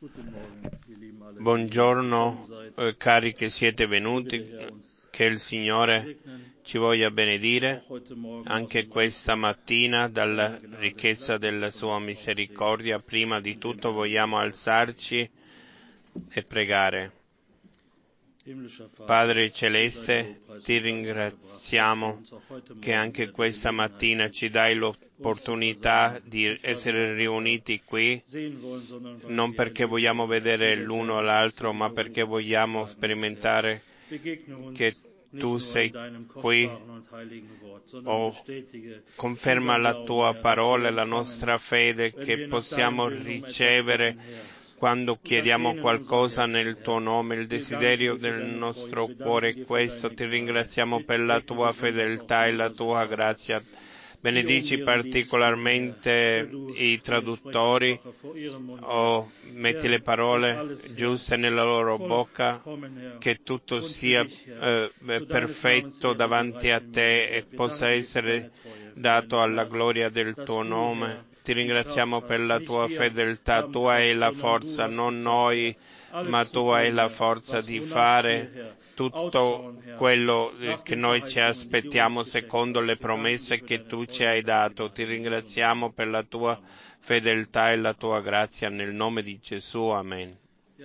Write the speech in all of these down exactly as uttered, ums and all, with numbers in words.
Buongiorno eh, cari che siete venuti, che il Signore ci voglia benedire anche questa mattina dalla ricchezza della sua misericordia. Prima di tutto vogliamo alzarci e pregare. Padre Celeste, ti ringraziamo che anche questa mattina ci dai l'opportunità di essere riuniti qui, non perché vogliamo vedere l'uno o l'altro, ma perché vogliamo sperimentare che tu sei qui. Oh, conferma la tua parola e la nostra fede che possiamo ricevere quando chiediamo qualcosa nel tuo nome. Il desiderio del nostro cuore è questo. Ti ringraziamo per la tua fedeltà e la tua grazia. Benedici particolarmente i traduttori, oh, metti le parole giuste nella loro bocca, che tutto sia eh, perfetto davanti a te e possa essere dato alla gloria del tuo nome. Ti ringraziamo per la tua fedeltà. Tu hai la forza, non noi, ma tu hai la forza di fare tutto quello che noi ci aspettiamo secondo le promesse che tu ci hai dato. Ti ringraziamo per la tua fedeltà e la tua grazia nel nome di Gesù. Amen.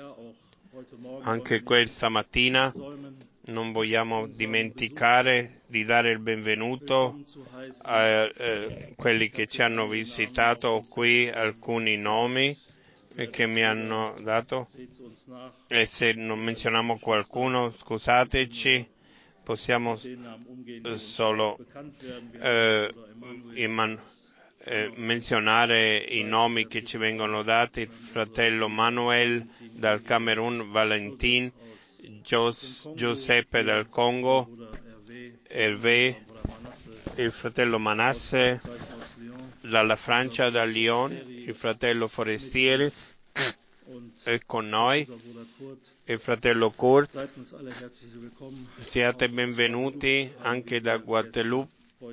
Anche questa mattina non vogliamo dimenticare di dare il benvenuto a eh, quelli che ci hanno visitato. Qui alcuni nomi che mi hanno dato, e se non menzioniamo qualcuno scusateci, possiamo solo eh, iman- eh, menzionare i nomi che ci vengono dati: il fratello Manuel dal Camerun, Valentin, Gios- Giuseppe dal Congo, Hervé, il fratello Manasse dalla Francia, da Lyon, il fratello Forestieri è con noi, il fratello Kurt. Siate benvenuti anche da Guadalupe.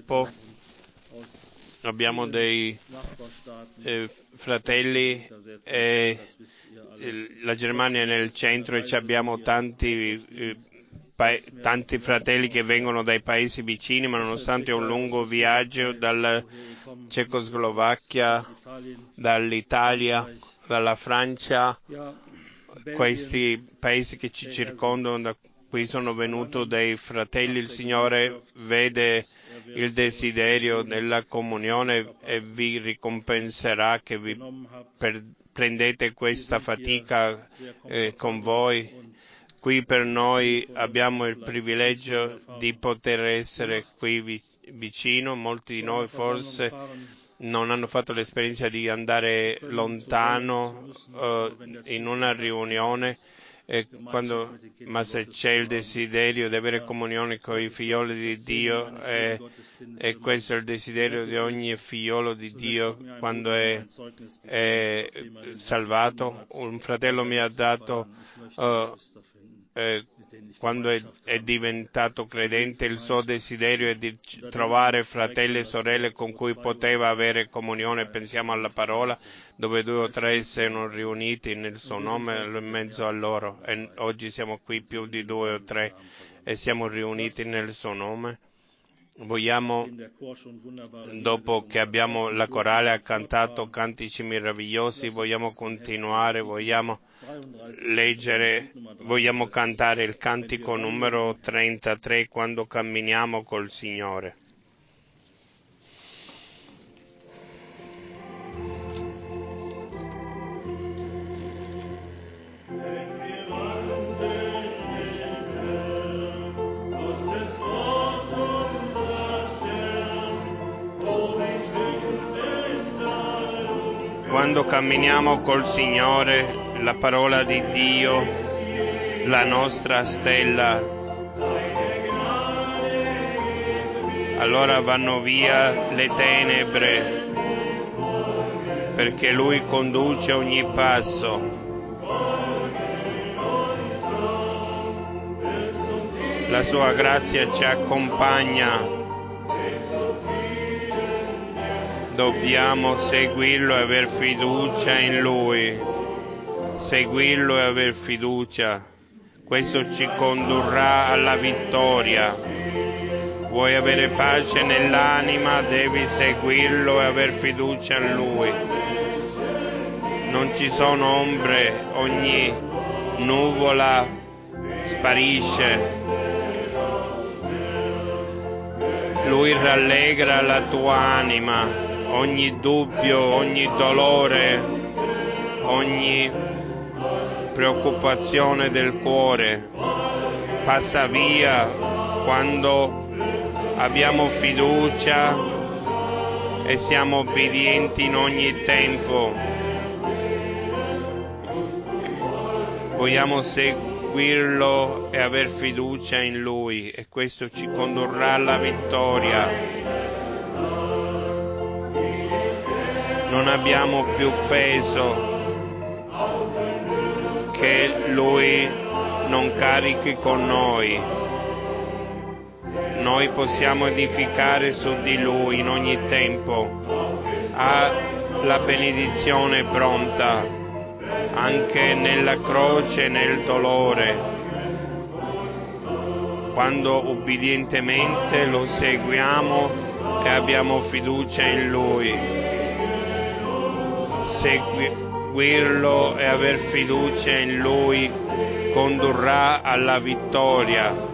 Abbiamo dei eh, fratelli, eh, la Germania è nel centro e abbiamo tanti eh, pa- tanti fratelli che vengono dai paesi vicini, ma nonostante un lungo viaggio dalla Cecoslovacchia, dall'Italia, dalla Francia, questi paesi che ci circondano, da qui sono venuti dei fratelli. Il Signore vede il desiderio della comunione e vi ricompenserà che vi per, prendete questa fatica eh, con voi. Qui per noi abbiamo il privilegio di poter essere qui vi, vicino. Molti di noi forse non hanno fatto l'esperienza di andare lontano uh, in una riunione, e quando, ma se c'è il desiderio di avere comunione con i figlioli di Dio, e, e questo è il desiderio di ogni figliolo di Dio quando è, è salvato. Un fratello mi ha dato uh, eh, quando è, è diventato credente, il suo desiderio è di trovare fratelli e sorelle con cui poteva avere comunione. Pensiamo alla parola: dove due o tre sono riuniti nel suo nome, in mezzo a loro. E oggi siamo qui più di due o tre e siamo riuniti nel suo nome. Vogliamo, dopo che abbiamo la corale ha cantato cantici meravigliosi, vogliamo continuare, vogliamo leggere, vogliamo cantare il cantico numero trentatré, quando camminiamo col Signore. Quando camminiamo col Signore, la parola di Dio, la nostra stella, allora vanno via le tenebre, perché Lui conduce ogni passo. La sua grazia ci accompagna. Dobbiamo seguirlo e aver fiducia in Lui. seguirlo e aver fiducia. Questo ci condurrà alla vittoria. Vuoi avere pace nell'anima, devi seguirlo e aver fiducia in Lui. Non ci sono ombre, ogni nuvola sparisce. Lui rallegra la tua anima, ogni dubbio, ogni dolore, ogni preoccupazione del cuore passa via quando abbiamo fiducia e siamo obbedienti in ogni tempo. Vogliamo seguirlo e aver fiducia in Lui, e questo ci condurrà alla vittoria. Non abbiamo più peso che Lui non carichi con noi. Noi possiamo edificare su di Lui in ogni tempo. Ha la benedizione pronta, anche nella croce e nel dolore, quando obbedientemente lo seguiamo e abbiamo fiducia in Lui. Seguirlo e aver fiducia in Lui condurrà alla vittoria.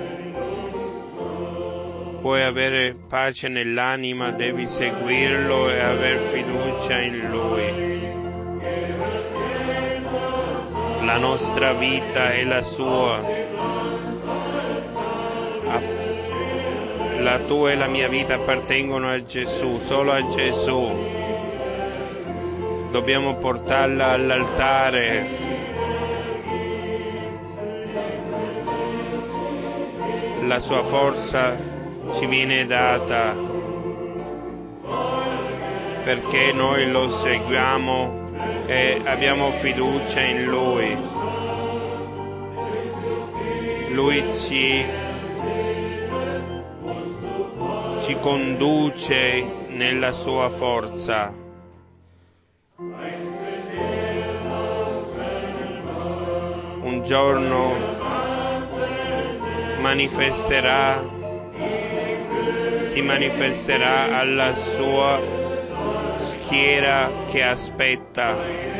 Puoi avere pace nell'anima, devi seguirlo e aver fiducia in Lui. La nostra vita è la sua. La tua e la mia vita appartengono a Gesù, solo a Gesù. Dobbiamo portarla all'altare. La sua forza ci viene data perché noi lo seguiamo e abbiamo fiducia in Lui. Lui ci, ci conduce nella sua forza. Un giorno manifesterà si manifesterà alla sua schiera che aspetta,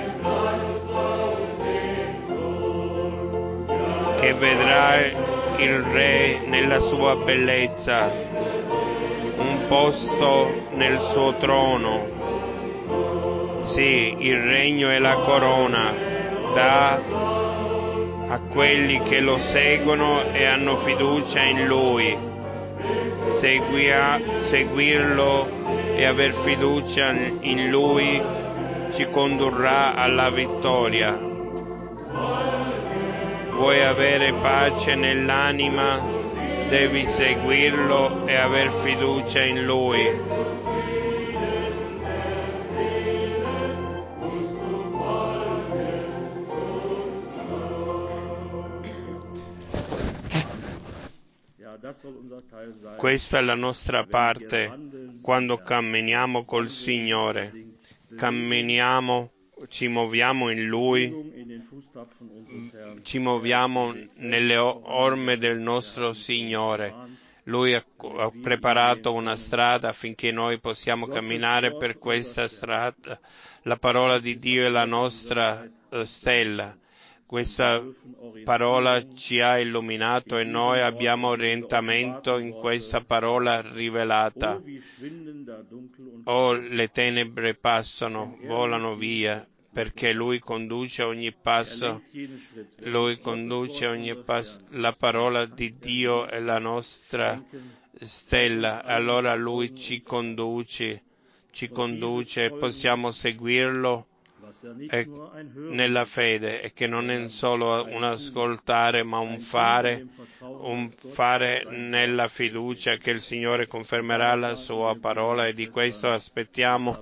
che vedrà il Re nella sua bellezza, un posto nel suo trono. Sì, il regno e la corona dà a quelli che lo seguono e hanno fiducia in Lui. Seguia, seguirlo e aver fiducia in Lui ci condurrà alla vittoria. Vuoi avere pace nell'anima, devi seguirlo e aver fiducia in Lui. Questa è la nostra parte quando camminiamo col Signore. Camminiamo, ci muoviamo in Lui, ci muoviamo nelle orme del nostro Signore. Lui ha, ha preparato una strada affinché noi possiamo camminare per questa strada. La parola di Dio è la nostra uh, stella. Questa parola ci ha illuminato e noi abbiamo orientamento in questa parola rivelata. Oh, le tenebre passano, volano via, perché Lui conduce ogni passo. Lui conduce ogni passo. La parola di Dio è la nostra stella. Allora Lui ci conduce, ci conduce e possiamo seguirlo e nella fede, e che non è solo un ascoltare ma un fare, un fare nella fiducia che il Signore confermerà la sua parola, e di questo aspettiamo.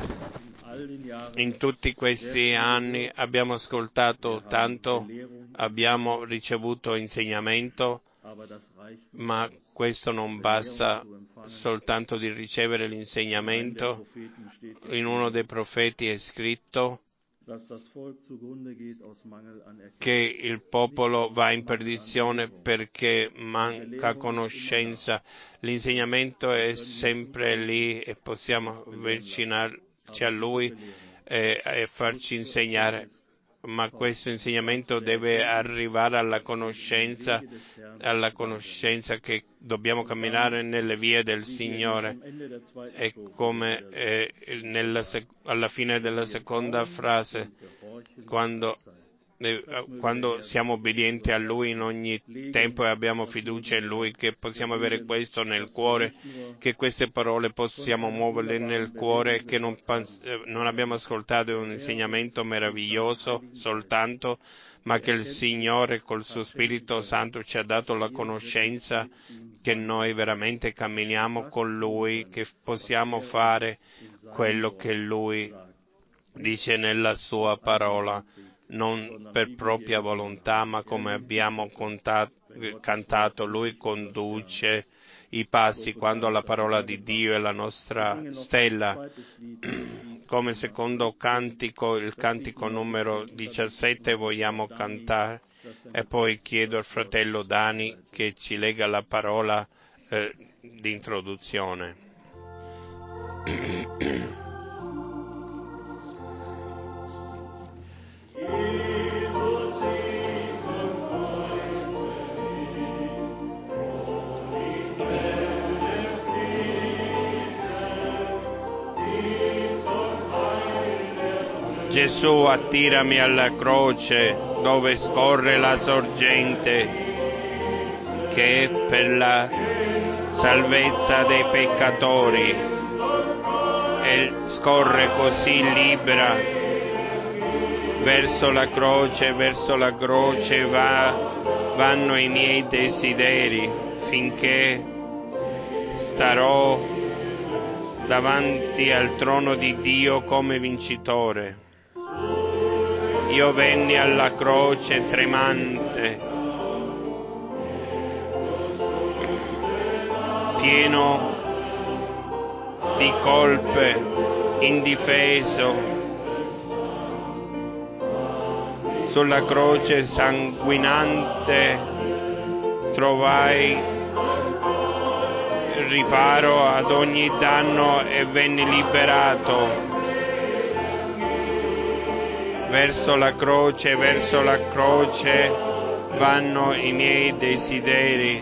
In tutti questi anni abbiamo ascoltato tanto, abbiamo ricevuto insegnamento, ma questo non basta soltanto di ricevere l'insegnamento. In uno dei profeti è scritto: che il popolo va in perdizione perché manca conoscenza. L'insegnamento è sempre lì e possiamo avvicinarci a Lui e, e farci insegnare, ma questo insegnamento deve arrivare alla conoscenza, alla conoscenza che dobbiamo camminare nelle vie del Signore. E come eh, nella sec- alla fine della seconda frase, quando, eh, quando siamo obbedienti a Lui in ogni tempo e abbiamo fiducia in Lui, che possiamo avere questo nel cuore, che queste parole possiamo muoverle nel cuore, che non, pans- eh, non abbiamo ascoltato un insegnamento meraviglioso soltanto, ma che il Signore col suo Spirito Santo ci ha dato la conoscenza, che noi veramente camminiamo con Lui, che possiamo fare quello che Lui dice nella sua parola, non per propria volontà, ma come abbiamo contato, cantato, Lui conduce i passi quando la parola di Dio è la nostra stella. Come secondo cantico, il cantico numero diciassette vogliamo cantare, e poi chiedo al fratello Dani che ci lega la parola eh, di introduzione. Gesù, attirami alla croce dove scorre la sorgente che è per la salvezza dei peccatori e scorre così libera verso la croce, verso la croce va, vanno i miei desideri finché starò davanti al trono di Dio come vincitore. Io venni alla croce tremante, pieno di colpe, indifeso. Sulla croce sanguinante trovai riparo ad ogni danno e venni liberato. Verso la croce, verso la croce vanno i miei desideri,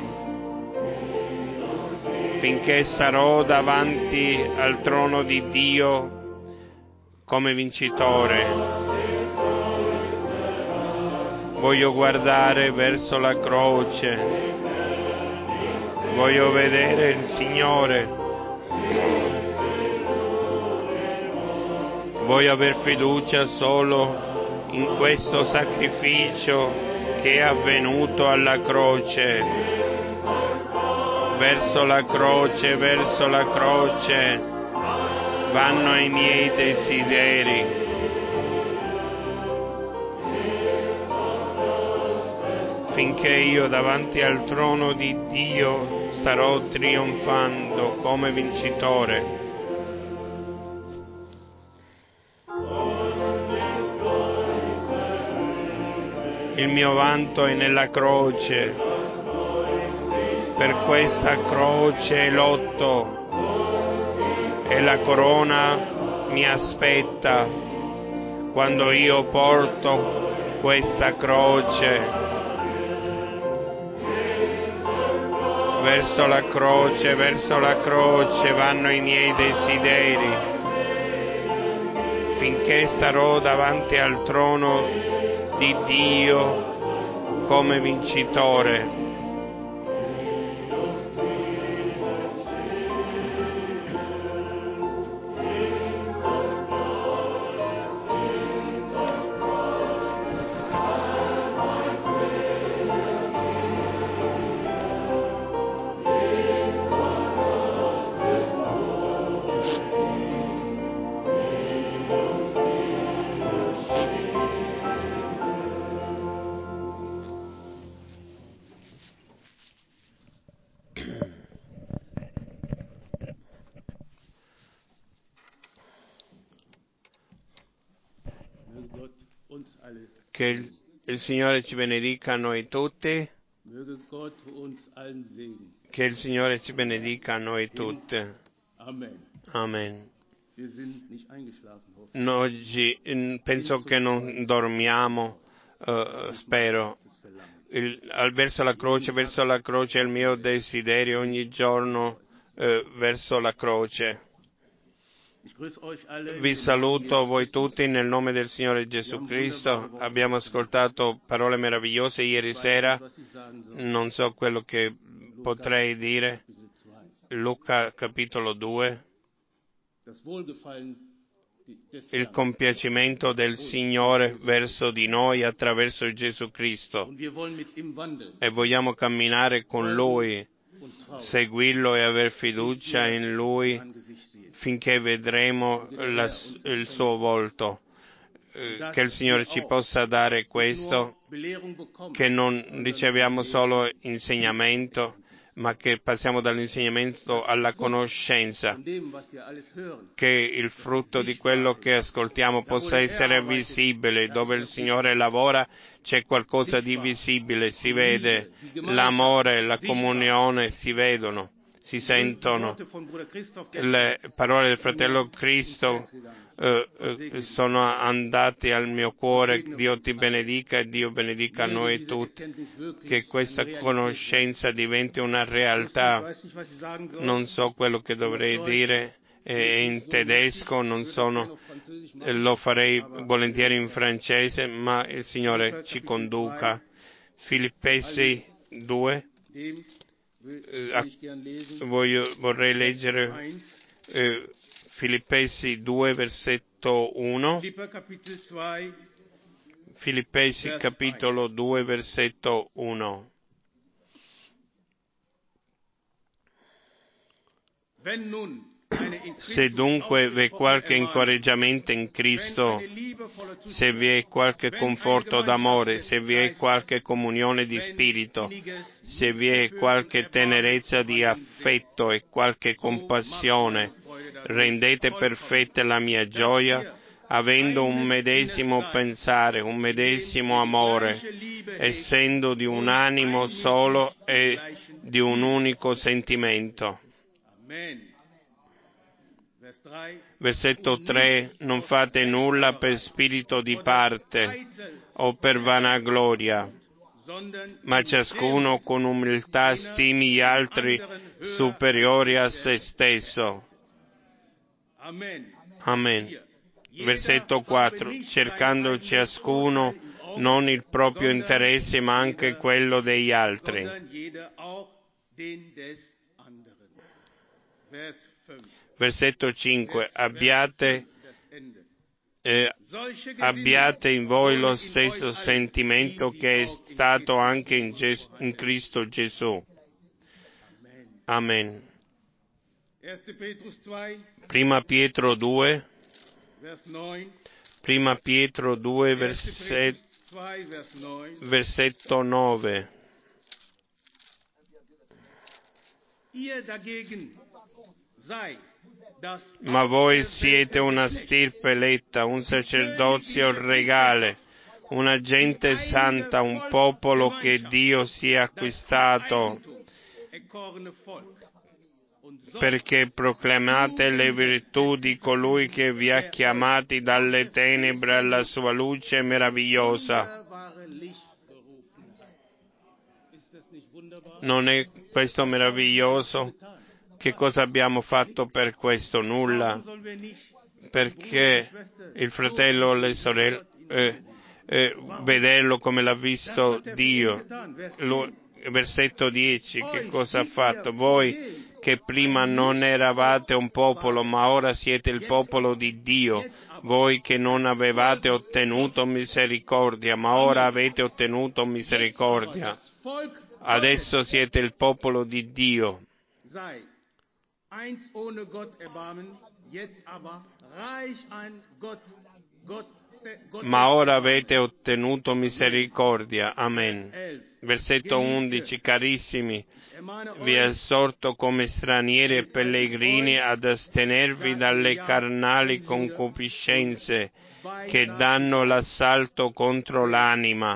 finché starò davanti al trono di Dio come vincitore. Voglio guardare verso la croce, voglio vedere il Signore, voglio aver fiducia solo in questo sacrificio che è avvenuto alla croce. Verso la croce, verso la croce vanno i miei desideri. Finché io davanti al trono di Dio starò trionfando come vincitore. Il mio vanto è nella croce, per questa croce lotto e la corona mi aspetta quando io porto questa croce. Verso la croce, verso la croce vanno i miei desideri, finché starò davanti al trono di Dio come vincitore. Che il, il Signore ci benedica a noi tutti. Che il Signore ci benedica a noi tutti. Amen. No, oggi penso che non dormiamo, uh, spero. Il, al, verso la croce, verso la croce è il mio desiderio ogni giorno, uh, verso la croce. Vi saluto voi tutti nel nome del Signore Gesù Cristo. Abbiamo ascoltato parole meravigliose ieri sera. Non so quello che potrei dire. Luca capitolo due. Il compiacimento del Signore verso di noi attraverso Gesù Cristo. E vogliamo camminare con Lui, seguirlo e aver fiducia in Lui finché vedremo la, il suo volto. Eh, che il Signore ci possa dare questo, che non riceviamo solo insegnamento, ma che passiamo dall'insegnamento alla conoscenza, che il frutto di quello che ascoltiamo possa essere visibile. Dove il Signore lavora c'è qualcosa di visibile, si vede, l'amore, la comunione si vedono, si sentono. Le parole del fratello Cristo eh, eh, sono andate al mio cuore. Dio ti benedica e Dio benedica noi tutti. Che questa conoscenza diventi una realtà. Non so quello che dovrei dire eh, in tedesco, non sono, eh, lo farei volentieri in francese, ma il Signore ci conduca. Filippesi due. Eh, voglio, vorrei leggere eh, Filippesi due, versetto uno. Filippesi capitolo due, versetto uno. Se dunque v'è qualche incoraggiamento in Cristo, se vi è qualche conforto d'amore, se vi è qualche comunione di spirito, se vi è qualche tenerezza di affetto e qualche compassione, rendete perfetta la mia gioia, avendo un medesimo pensare, un medesimo amore, essendo di un animo solo e di un unico sentimento. Versetto tre. Non fate nulla per spirito di parte o per vanagloria, ma ciascuno con umiltà stimi gli altri superiori a se stesso. Amen. Versetto quattro. Cercando ciascuno non il proprio interesse, ma anche quello degli altri. Versetto cinque. Abbiate, eh, abbiate in voi lo stesso sentimento che è stato anche in, Ges- in Cristo Gesù. Amen. Prima Pietro due. Prima Pietro due, verset, versetto nove. Ma voi siete una stirpe eletta, un sacerdozio regale, una gente santa, un popolo che Dio si è acquistato, perché proclamate le virtù di colui che vi ha chiamati dalle tenebre alla sua luce meravigliosa. Non è questo meraviglioso? Che cosa abbiamo fatto per questo? Nulla. Perché il fratello o le sorelle, eh, eh, vederlo come l'ha visto Dio. Lo, versetto dieci, che cosa ha fatto? Voi che prima non eravate un popolo, ma ora siete il popolo di Dio. Voi che non avevate ottenuto misericordia, ma ora avete ottenuto misericordia. Adesso siete il popolo di Dio. Ma ora avete ottenuto misericordia. Amen. Versetto undici. Carissimi, vi esorto come stranieri e pellegrini ad astenervi dalle carnali concupiscenze che danno l'assalto contro l'anima,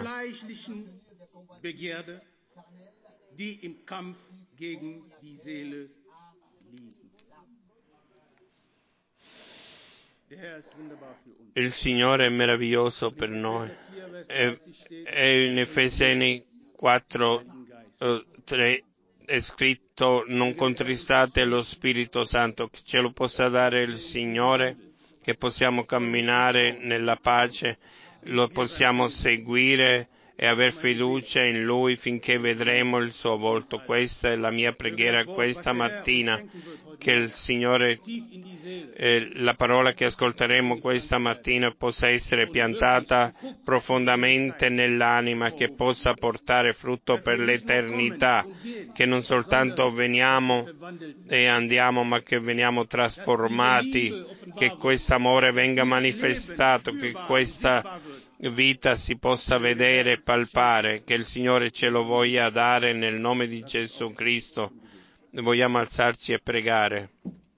il Signore è meraviglioso per noi. E, e in Efesini quattro, tre è scritto: non contristate lo Spirito Santo, che ce lo possa dare il Signore, che possiamo camminare nella pace, lo possiamo seguire e aver fiducia in Lui finché vedremo il suo volto. Questa è la mia preghiera questa mattina, che il Signore, eh, la parola che ascolteremo questa mattina possa essere piantata profondamente nell'anima, che possa portare frutto per l'eternità, che non soltanto veniamo e andiamo, ma che veniamo trasformati, che questo amore venga manifestato, che questa vita si possa vedere e palpare, che il Signore ce lo voglia dare nel nome di Gesù Cristo. Vogliamo alzarci e pregare.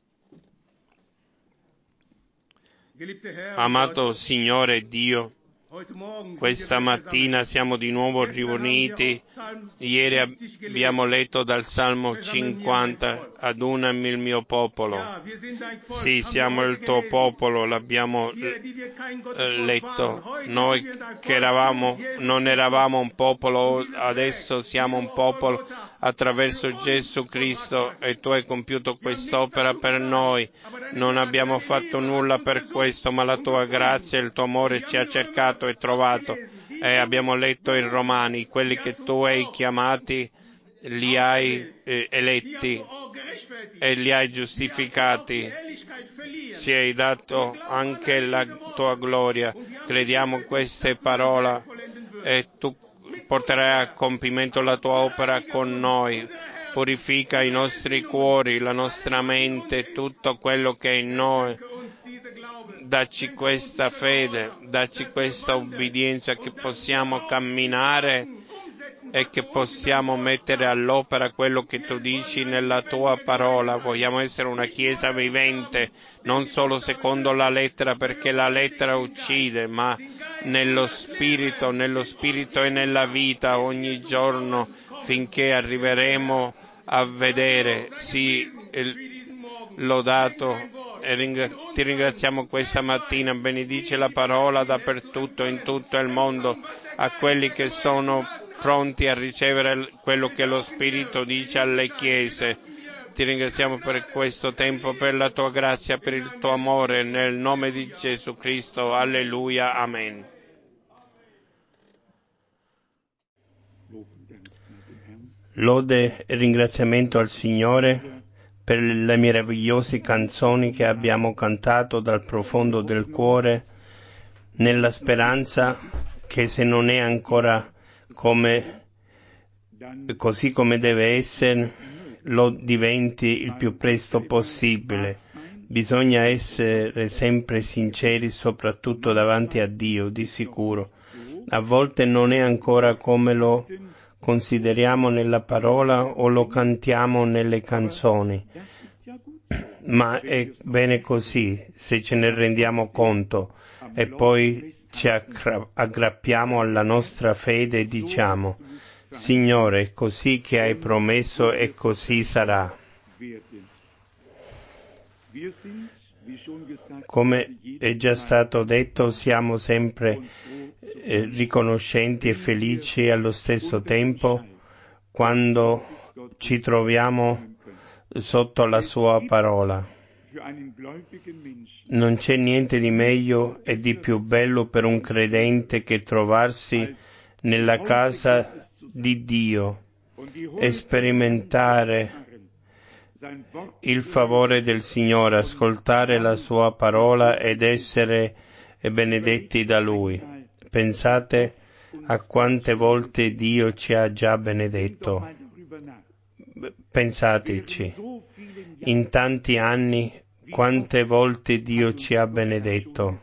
Amato Signore Dio, questa mattina siamo di nuovo riuniti. Ieri abbiamo letto dal Salmo cinquanta: adunami il mio popolo. Sì, siamo il tuo popolo, l'abbiamo eh, letto. Noi che eravamo, non eravamo un popolo, adesso siamo un popolo attraverso Gesù Cristo, e tu hai compiuto quest'opera per noi. Non abbiamo fatto nulla per questo, ma la tua grazia e il tuo amore ci ha cercato e trovato. E abbiamo letto in Romani: quelli che tu hai chiamati li hai eh, eletti e li hai giustificati. Ci hai dato anche la tua gloria. Crediamo queste parole e tu porterai a compimento la tua opera con noi. Purifica i nostri cuori, la nostra mente, tutto quello che è in noi. Dacci questa fede, dacci questa obbedienza, che possiamo camminare e che possiamo mettere all'opera quello che tu dici nella tua parola. Vogliamo essere una chiesa vivente, non solo secondo la lettera, perché la lettera uccide, ma nello spirito, nello spirito e nella vita ogni giorno, finché arriveremo a vedere, sì, il, lodato, e ringra- ti ringraziamo questa mattina. Benedice la parola dappertutto, in tutto il mondo, a quelli che sono pronti a ricevere quello che lo Spirito dice alle chiese. Ti ringraziamo per questo tempo, per la tua grazia, per il tuo amore, nel nome di Gesù Cristo. Alleluia, amen. Lode e ringraziamento al Signore per le meravigliose canzoni che abbiamo cantato dal profondo del cuore, nella speranza che, se non è ancora come, così come deve essere, lo diventi il più presto possibile. Bisogna essere sempre sinceri, soprattutto davanti a Dio, di sicuro. A volte non è ancora come lo consideriamo nella parola o lo cantiamo nelle canzoni, ma è bene così, se ce ne rendiamo conto, e poi ci aggrappiamo alla nostra fede e diciamo: Signore, è così che hai promesso e così sarà. Come è già stato detto, siamo sempre eh, riconoscenti e felici allo stesso tempo quando ci troviamo sotto la sua parola. Non c'è niente di meglio e di più bello per un credente che trovarsi nella casa di Dio e sperimentare il favore del Signore, ascoltare la sua parola ed essere benedetti da Lui. Pensate a quante volte Dio ci ha già benedetto. Pensateci, in tanti anni, quante volte Dio ci ha benedetto,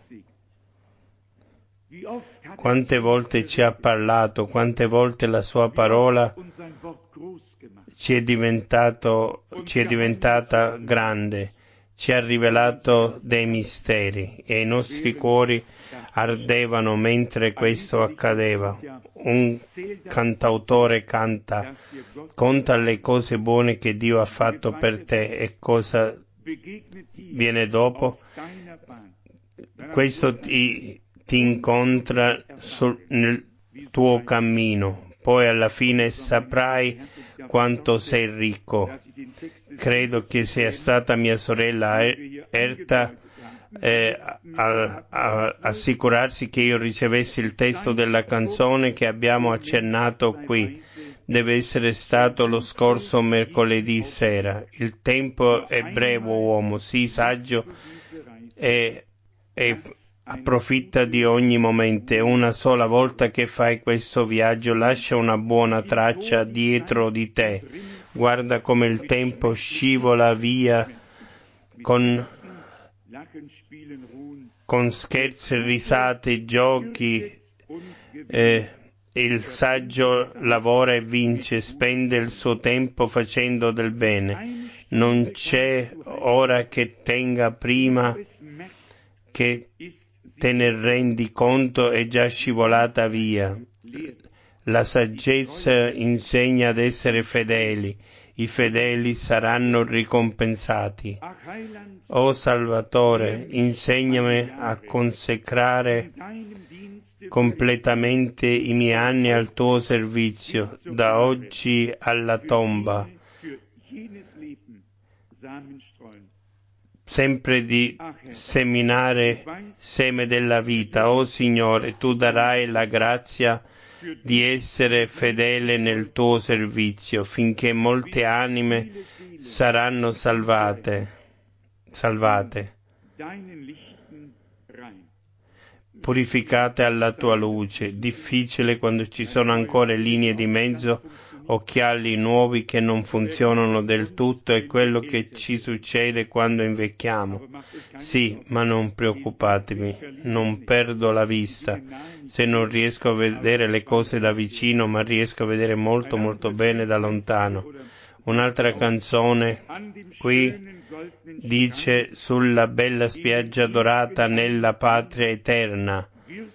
quante volte ci ha parlato, quante volte la sua parola ci è diventato, ci è diventata grande, ci ha rivelato dei misteri e i nostri cuori ardevano mentre questo accadeva. Un cantautore canta, conta le cose buone che Dio ha fatto per te e cosa viene dopo. Questo ti, ti incontra sul, nel tuo cammino, poi alla fine saprai quanto sei ricco. Credo che sia stata mia sorella Erta eh, a, a assicurarsi che io ricevessi il testo della canzone che abbiamo accennato qui. Deve essere stato lo scorso mercoledì sera. Il tempo è breve, uomo, sii saggio e, e approfitta di ogni momento. Una sola volta che fai questo viaggio, lascia una buona traccia dietro di te. Guarda come il tempo scivola via con, con scherzi, risate, giochi. Eh, il saggio lavora e vince, spende il suo tempo facendo del bene. Non c'è ora che tenga prima che te ne rendi conto, è già scivolata via. La saggezza insegna ad essere fedeli, i fedeli saranno ricompensati. O Salvatore, insegnami a consacrare completamente i miei anni al tuo servizio, da oggi alla tomba, sempre di seminare seme della vita. O Signore, tu darai la grazia di essere fedele nel tuo servizio, finché molte anime saranno salvate, salvate, purificate alla tua luce. Difficile quando ci sono ancora linee di mezzo, occhiali nuovi che non funzionano del tutto, è quello che ci succede quando invecchiamo. Sì, ma non preoccupatevi, non perdo la vista. Se non riesco a vedere le cose da vicino, ma riesco a vedere molto molto bene da lontano. Un'altra canzone qui dice: sulla bella spiaggia dorata nella patria eterna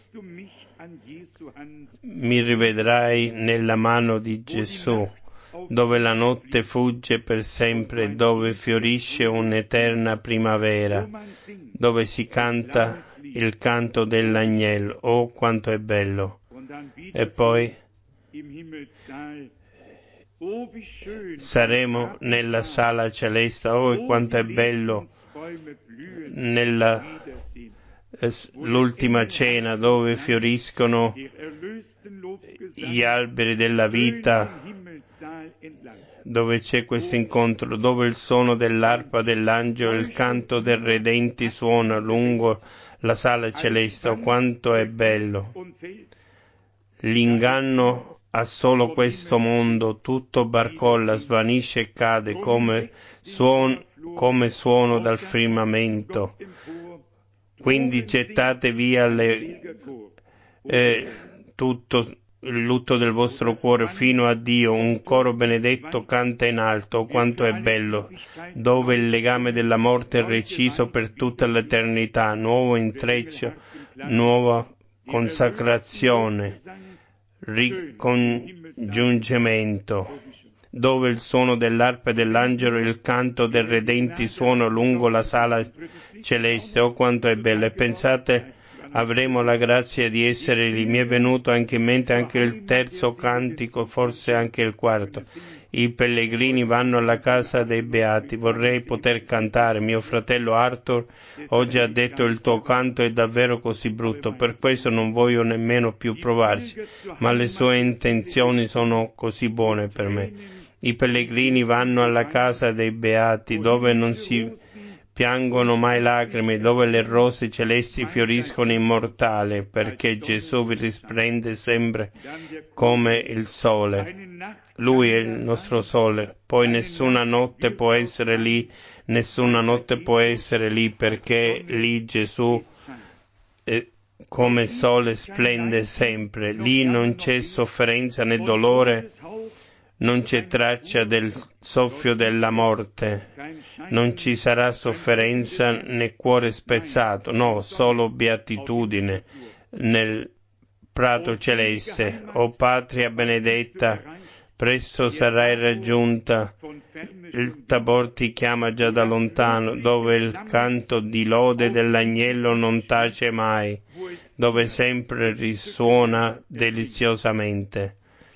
mi rivedrai nella mano di Gesù, dove la notte fugge per sempre, dove fiorisce un'eterna primavera, dove si canta il canto dell'agnello. Oh, quanto è bello! E poi saremo nella sala celeste. Oh, quanto è bello nella l'ultima cena, dove fioriscono gli alberi della vita, dove c'è questo incontro, dove il suono dell'arpa dell'angelo e il canto del redenti suona lungo la sala celeste. Oh, quanto è bello! L'inganno ha solo questo mondo, tutto barcolla, svanisce e cade come suono, come suono dal firmamento. Quindi gettate via le, eh, tutto il lutto del vostro cuore fino a Dio. Un coro benedetto canta in alto. Oh, quanto è bello, dove il legame della morte è reciso per tutta l'eternità. Nuovo intreccio, nuova consacrazione, ricongiungimento, dove il suono dell'arpa e dell'angelo e il canto del redenti suona lungo la sala celeste. Oh, quanto è bello! E pensate, avremo la grazia di essere lì. Mi è venuto anche in mente anche il terzo cantico, forse anche il quarto. I pellegrini vanno alla casa dei beati. Vorrei poter cantare. Mio fratello Arthur oggi ha detto: il tuo canto è davvero così brutto, per questo non voglio nemmeno più provarci, ma le sue intenzioni sono così buone per me. I pellegrini vanno alla casa dei beati, dove non si piangono mai lacrime, dove le rose celesti fioriscono immortali, perché Gesù vi risplende sempre come il sole. Lui è il nostro sole, poi nessuna notte può essere lì, nessuna notte può essere lì, perché lì Gesù è come sole splende sempre. Lì non c'è sofferenza né dolore, non c'è traccia del soffio della morte, non ci sarà sofferenza né cuore spezzato, no, solo beatitudine nel prato celeste. O patria benedetta, presto sarai raggiunta, il Tabor ti chiama già da lontano, dove il canto di lode dell'agnello non tace mai, dove sempre risuona deliziosamente,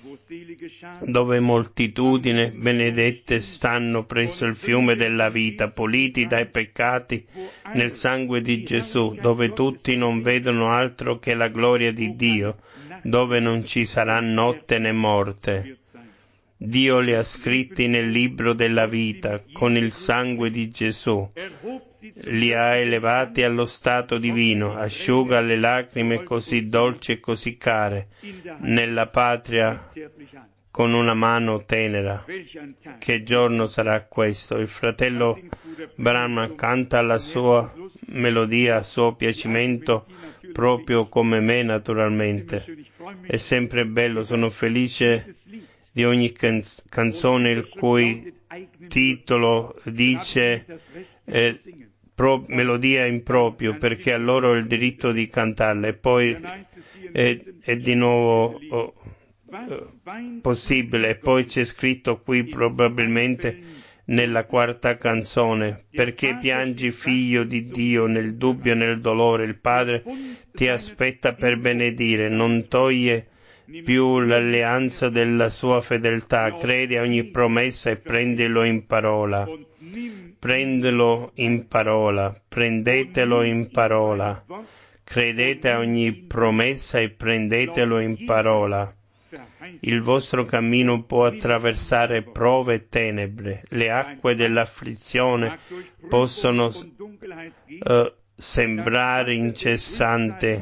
dove moltitudini benedette stanno presso il fiume della vita, puliti dai peccati nel sangue di Gesù, dove tutti non vedono altro che la gloria di Dio, dove non ci sarà notte né morte. Dio li ha scritti nel libro della vita con il sangue di Gesù, li ha elevati allo stato divino, asciuga le lacrime così dolci e così care nella patria con una mano tenera. Che giorno sarà questo? Il fratello Branham canta la sua melodia a suo piacimento, proprio come me naturalmente. È sempre bello, sono felice di ogni canz- canzone il cui titolo dice eh, pro- melodia improprio, perché a loro ho il diritto di cantarla, e poi è, è di nuovo oh, eh, possibile, e poi c'è scritto qui probabilmente nella quarta canzone: perché piangi, figlio di Dio, nel dubbio e nel dolore, il Padre ti aspetta per benedire, non toglie più l'alleanza della sua fedeltà, credi a ogni promessa e prendilo in parola. Prendelo in parola, prendetelo in parola. Credete a ogni promessa e prendetelo in parola. Il vostro cammino può attraversare prove e tenebre, le acque dell'afflizione possono uh, sembrare incessanti,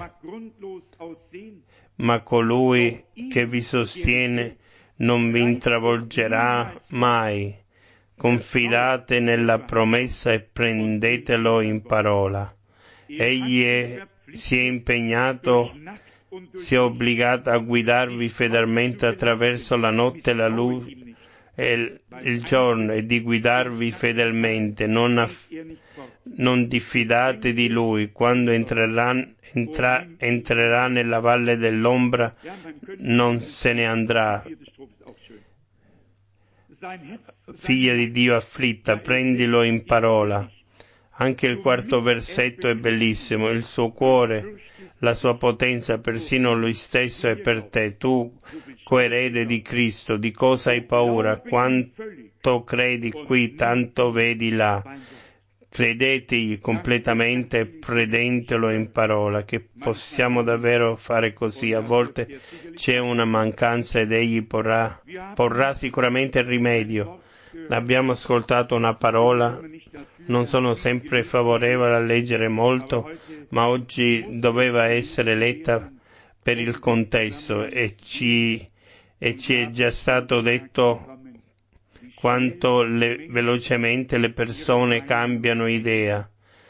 ma colui che vi sostiene non vi intravolgerà mai. Confidate nella promessa e prendetelo in parola. Egli è, si è impegnato, si è obbligato a guidarvi fedelmente attraverso la notte e la luce e il, il giorno, e di guidarvi fedelmente. Non, aff, non diffidate di lui. Quando entrerà, entra, entrerà nella valle dell'ombra non se ne andrà. Figlia di Dio afflitta, prendilo in parola. Anche il quarto versetto è bellissimo. Il suo cuore, la sua potenza, persino lui stesso è per te. Tu, coerede di Cristo, di cosa hai paura? Quanto credi qui, tanto vedi là. Credetegli completamente e prendetelo in parola. Che possiamo davvero fare così. A volte c'è una mancanza ed egli porrà, porrà sicuramente il rimedio. Abbiamo ascoltato una parola, non sono sempre favorevole a leggere molto, ma oggi doveva essere letta per il contesto, e ci, e ci è già stato detto quanto le, velocemente le persone cambiano idea.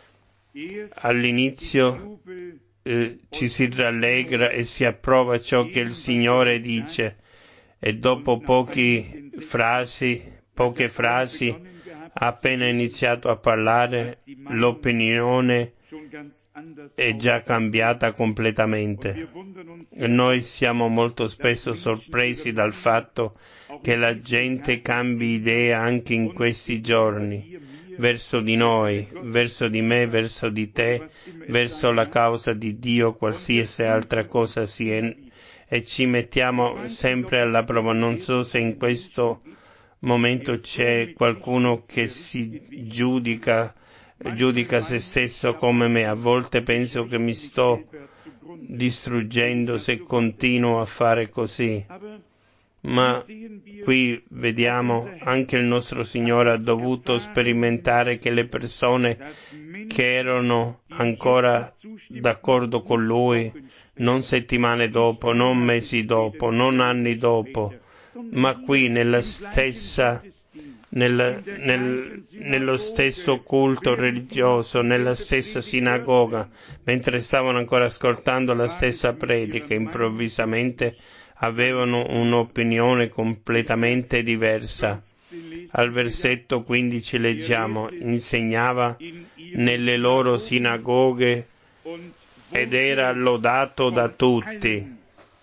All'inizio eh, ci si rallegra e si approva ciò che il Signore dice, e dopo poche frasi, poche frasi, ha appena iniziato a parlare, l'opinione è già cambiata completamente. E noi siamo molto spesso sorpresi dal fatto che la gente cambi idea anche in questi giorni, verso di noi, verso di me, verso di te, verso la causa di Dio, qualsiasi altra cosa sia, e ci mettiamo sempre alla prova. Non so se in questo momento c'è qualcuno che si giudica, giudica se stesso come me. A volte penso che mi sto distruggendo se continuo a fare così. Ma qui vediamo anche il nostro Signore ha dovuto sperimentare che le persone che erano ancora d'accordo con Lui, non settimane dopo, non mesi dopo, non anni dopo, ma qui nella stessa, nel, nel, nello stesso culto religioso, nella stessa sinagoga, mentre stavano ancora ascoltando la stessa predica, improvvisamente avevano un'opinione completamente diversa. Al versetto quindici leggiamo: insegnava nelle loro sinagoghe ed era lodato da tutti.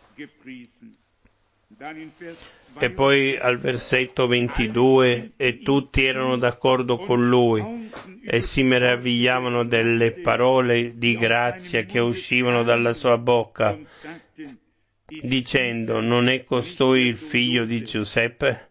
E poi al versetto ventidue, e tutti erano d'accordo con lui e si meravigliavano delle parole di grazia che uscivano dalla sua bocca, dicendo: non è costui il figlio di Giuseppe?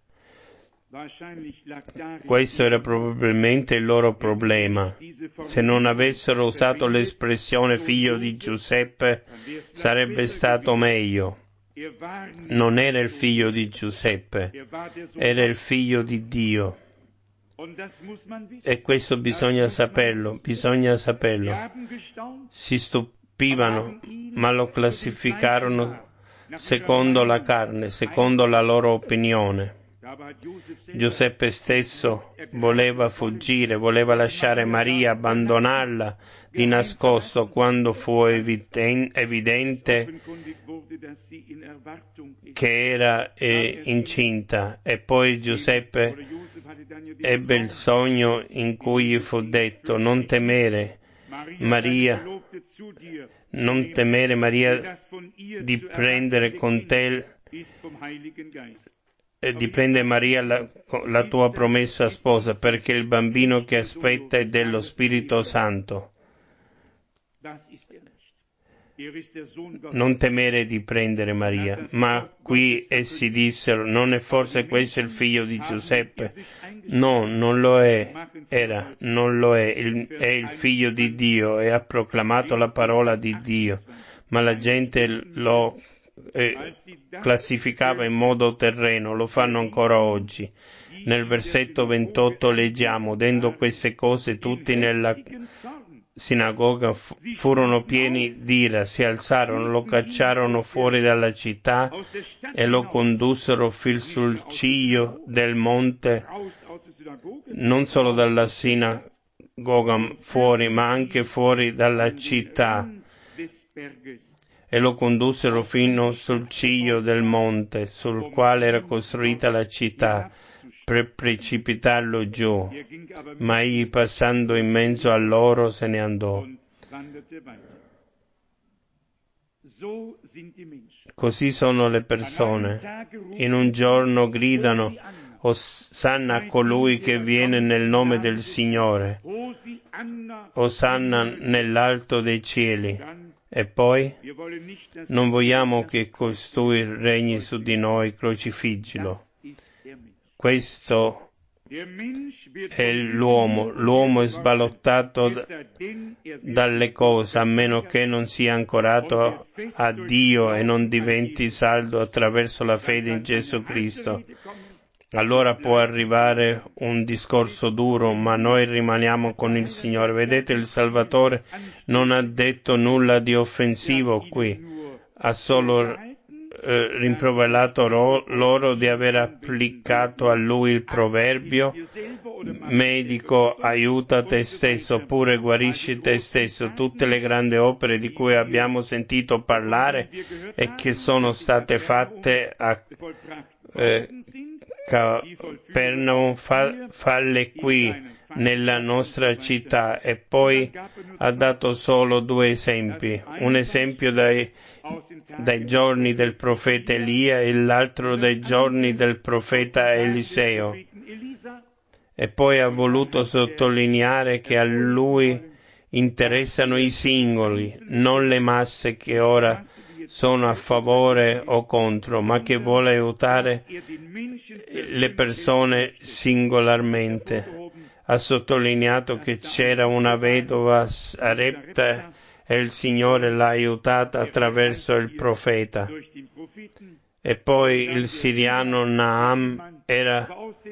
Questo era probabilmente il loro problema. Se non avessero usato l'espressione figlio di Giuseppe, sarebbe stato meglio. Non era il figlio di Giuseppe, era il figlio di Dio. E questo bisogna saperlo, bisogna saperlo. Si stupivano, ma lo classificarono secondo la carne, secondo la loro opinione. Giuseppe stesso voleva fuggire, voleva lasciare Maria, abbandonarla di nascosto quando fu evidente che era eh, incinta. E poi Giuseppe ebbe il sogno in cui gli fu detto: non temere, Maria, non temere Maria di prendere con te e di prendere Maria la, la tua promessa sposa, perché il bambino che aspetta è dello Spirito Santo. Non temere di prendere Maria. Ma qui essi dissero: non è forse questo il figlio di Giuseppe? No, non lo è, era, non lo è, il, è il figlio di Dio e ha proclamato la parola di Dio. Ma la gente lo eh, classificava in modo terreno, lo fanno ancora oggi. Nel versetto ventotto leggiamo: udendo queste cose tutti nella sinagoga furono pieni d'ira, si alzarono, lo cacciarono fuori dalla città e lo condussero fin sul ciglio del monte, non solo dalla sinagoga fuori, ma anche fuori dalla città, e lo condussero fino sul ciglio del monte sul quale era costruita la città, per precipitarlo giù. Ma egli, passando in mezzo a loro, se ne andò. Così sono le persone. In un giorno gridano: Osanna a colui che viene nel nome del Signore, Osanna nell'alto dei cieli. E poi non vogliamo che costui regni su di noi, crocifiggilo. Questo è l'uomo. L'uomo è sballottato d- dalle cose, a meno che non sia ancorato a Dio e non diventi saldo attraverso la fede in Gesù Cristo. Allora può arrivare un discorso duro, ma noi rimaniamo con il Signore. Vedete, il Salvatore non ha detto nulla di offensivo qui, ha solo eh, rimproverato ro- loro di aver applicato a lui il proverbio: medico, aiuta te stesso, oppure guarisci te stesso. Tutte le grandi opere di cui abbiamo sentito parlare e che sono state fatte a eh, Capernaum, fa, falle qui nella nostra città. E poi ha dato solo due esempi, un esempio dai, dai giorni del profeta Elia e l'altro dai giorni del profeta Eliseo. E poi ha voluto sottolineare che a lui interessano i singoli, non le masse che ora sono a favore o contro, ma che vuole aiutare le persone singolarmente. Ha sottolineato che c'era una vedova Sarepta e il Signore l'ha aiutata attraverso il profeta. E poi il siriano Naam era,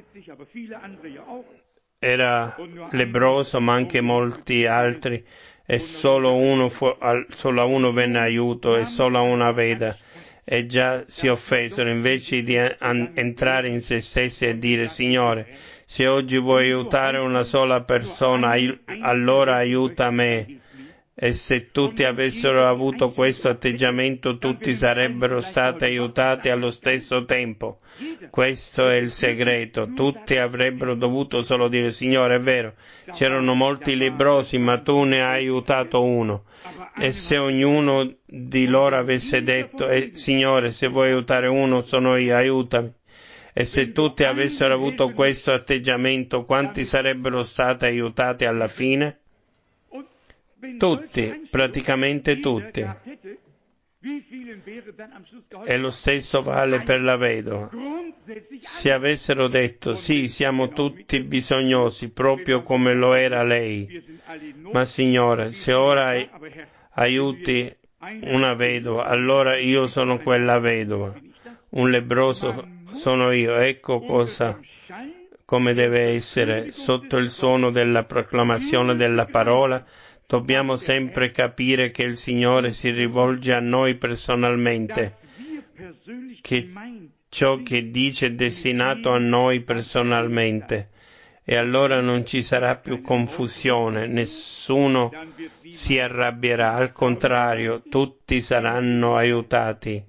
era lebbroso, ma anche molti altri, e solo uno, fu, solo a uno venne aiuto e solo a una veda. E già si offesero, invece di an- entrare in se stessi e dire: Signore, se oggi vuoi aiutare una sola persona, allora aiuta me. E se tutti avessero avuto questo atteggiamento, tutti sarebbero stati aiutati allo stesso tempo. Questo è il segreto. Tutti avrebbero dovuto solo dire: Signore, è vero, c'erano molti lebbrosi, ma tu ne hai aiutato uno. E se ognuno di loro avesse detto: eh, Signore, se vuoi aiutare uno, sono io, aiutami. E se tutti avessero avuto questo atteggiamento, quanti sarebbero stati aiutati alla fine? Tutti, praticamente tutti. E lo stesso vale per la vedova. Se avessero detto: sì, siamo tutti bisognosi, proprio come lo era lei. Ma Signore, se ora aiuti una vedova, allora io sono quella vedova. Un lebbroso sono io. Ecco cosa, come deve essere, sotto il suono della proclamazione della parola. Dobbiamo sempre capire che il Signore si rivolge a noi personalmente, che ciò che dice è destinato a noi personalmente, e allora non ci sarà più confusione, nessuno si arrabbierà, al contrario, tutti saranno aiutati.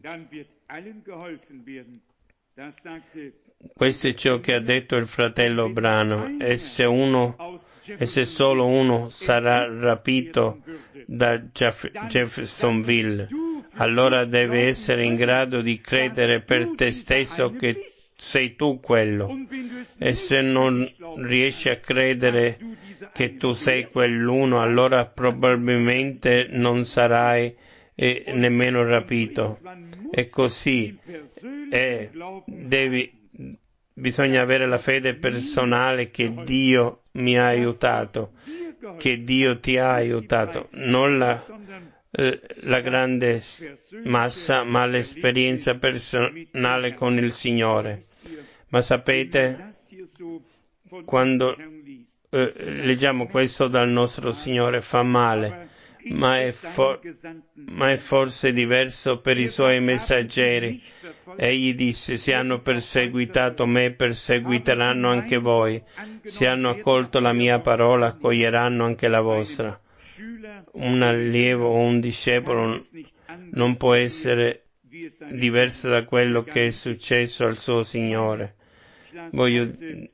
Questo è ciò che ha detto il fratello Branham, e se uno e se solo uno sarà rapito da Jeff- Jeffersonville, allora deve essere in grado di credere per te stesso che sei tu quello. E se non riesci a credere che tu sei quell'uno, allora probabilmente non sarai eh, nemmeno rapito. E così è, devi Bisogna avere la fede personale che Dio mi ha aiutato, che Dio ti ha aiutato, non la, la grande massa, ma l'esperienza personale con il Signore. Ma sapete, quando eh, leggiamo questo dal nostro Signore fa male, ma è, for- ma è forse diverso per i Suoi messaggeri. Egli disse: se hanno perseguitato me, perseguiteranno anche voi. Se hanno accolto la mia parola, accoglieranno anche la vostra. Un allievo o un discepolo non può essere diverso da quello che è successo al suo Signore. Voglio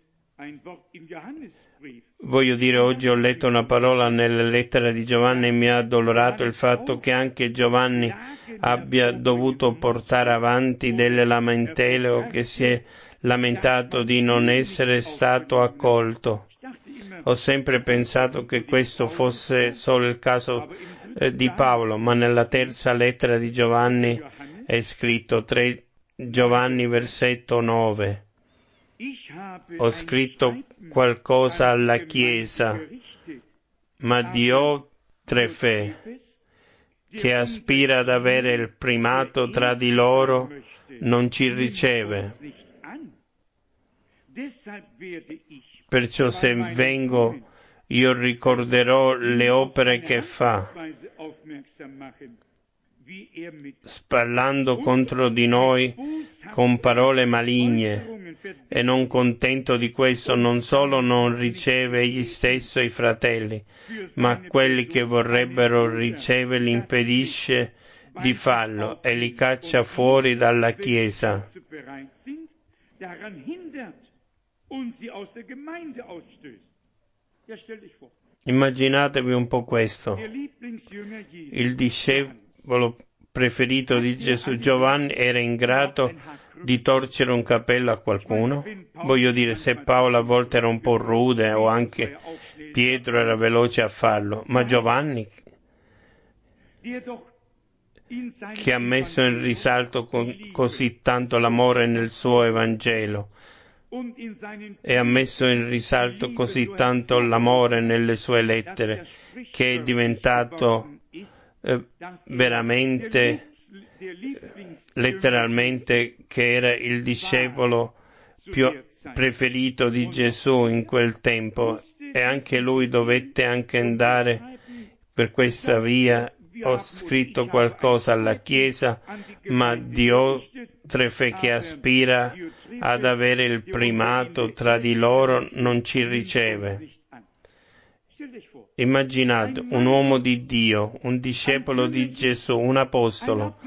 Voglio dire, oggi ho letto una parola nella lettera di Giovanni e mi ha addolorato il fatto che anche Giovanni abbia dovuto portare avanti delle lamentele o che si è lamentato di non essere stato accolto. Ho sempre pensato che questo fosse solo il caso eh, di Paolo, ma nella terza lettera di Giovanni è scritto tre Giovanni versetto nove. Ho scritto qualcosa alla Chiesa, ma di oltre fe, che aspira ad avere il primato tra di loro, non ci riceve. Perciò se vengo, io ricorderò le opere che fa, parlando contro di noi con parole maligne, e non contento di questo, non solo non riceve egli stesso i fratelli, ma quelli che vorrebbero riceverli impedisce di farlo e li caccia fuori dalla Chiesa. Immaginatevi un po' questo. Il discepolo preferito di Gesù, Giovanni, era in grado di torcere un capello a qualcuno? Voglio dire, se Paolo a volte era un po' rude o anche Pietro era veloce a farlo, ma Giovanni, che ha messo in risalto con così tanto l'amore nel suo Evangelo e ha messo in risalto così tanto l'amore nelle sue lettere, che è diventato eh, veramente, letteralmente, che era il discepolo più preferito di Gesù in quel tempo, e anche lui dovette anche andare per questa via. Ho scritto qualcosa alla Chiesa, ma di oltre fe che aspira ad avere il primato tra di loro non ci riceve. Immaginate un uomo di Dio, un discepolo di Gesù, un apostolo,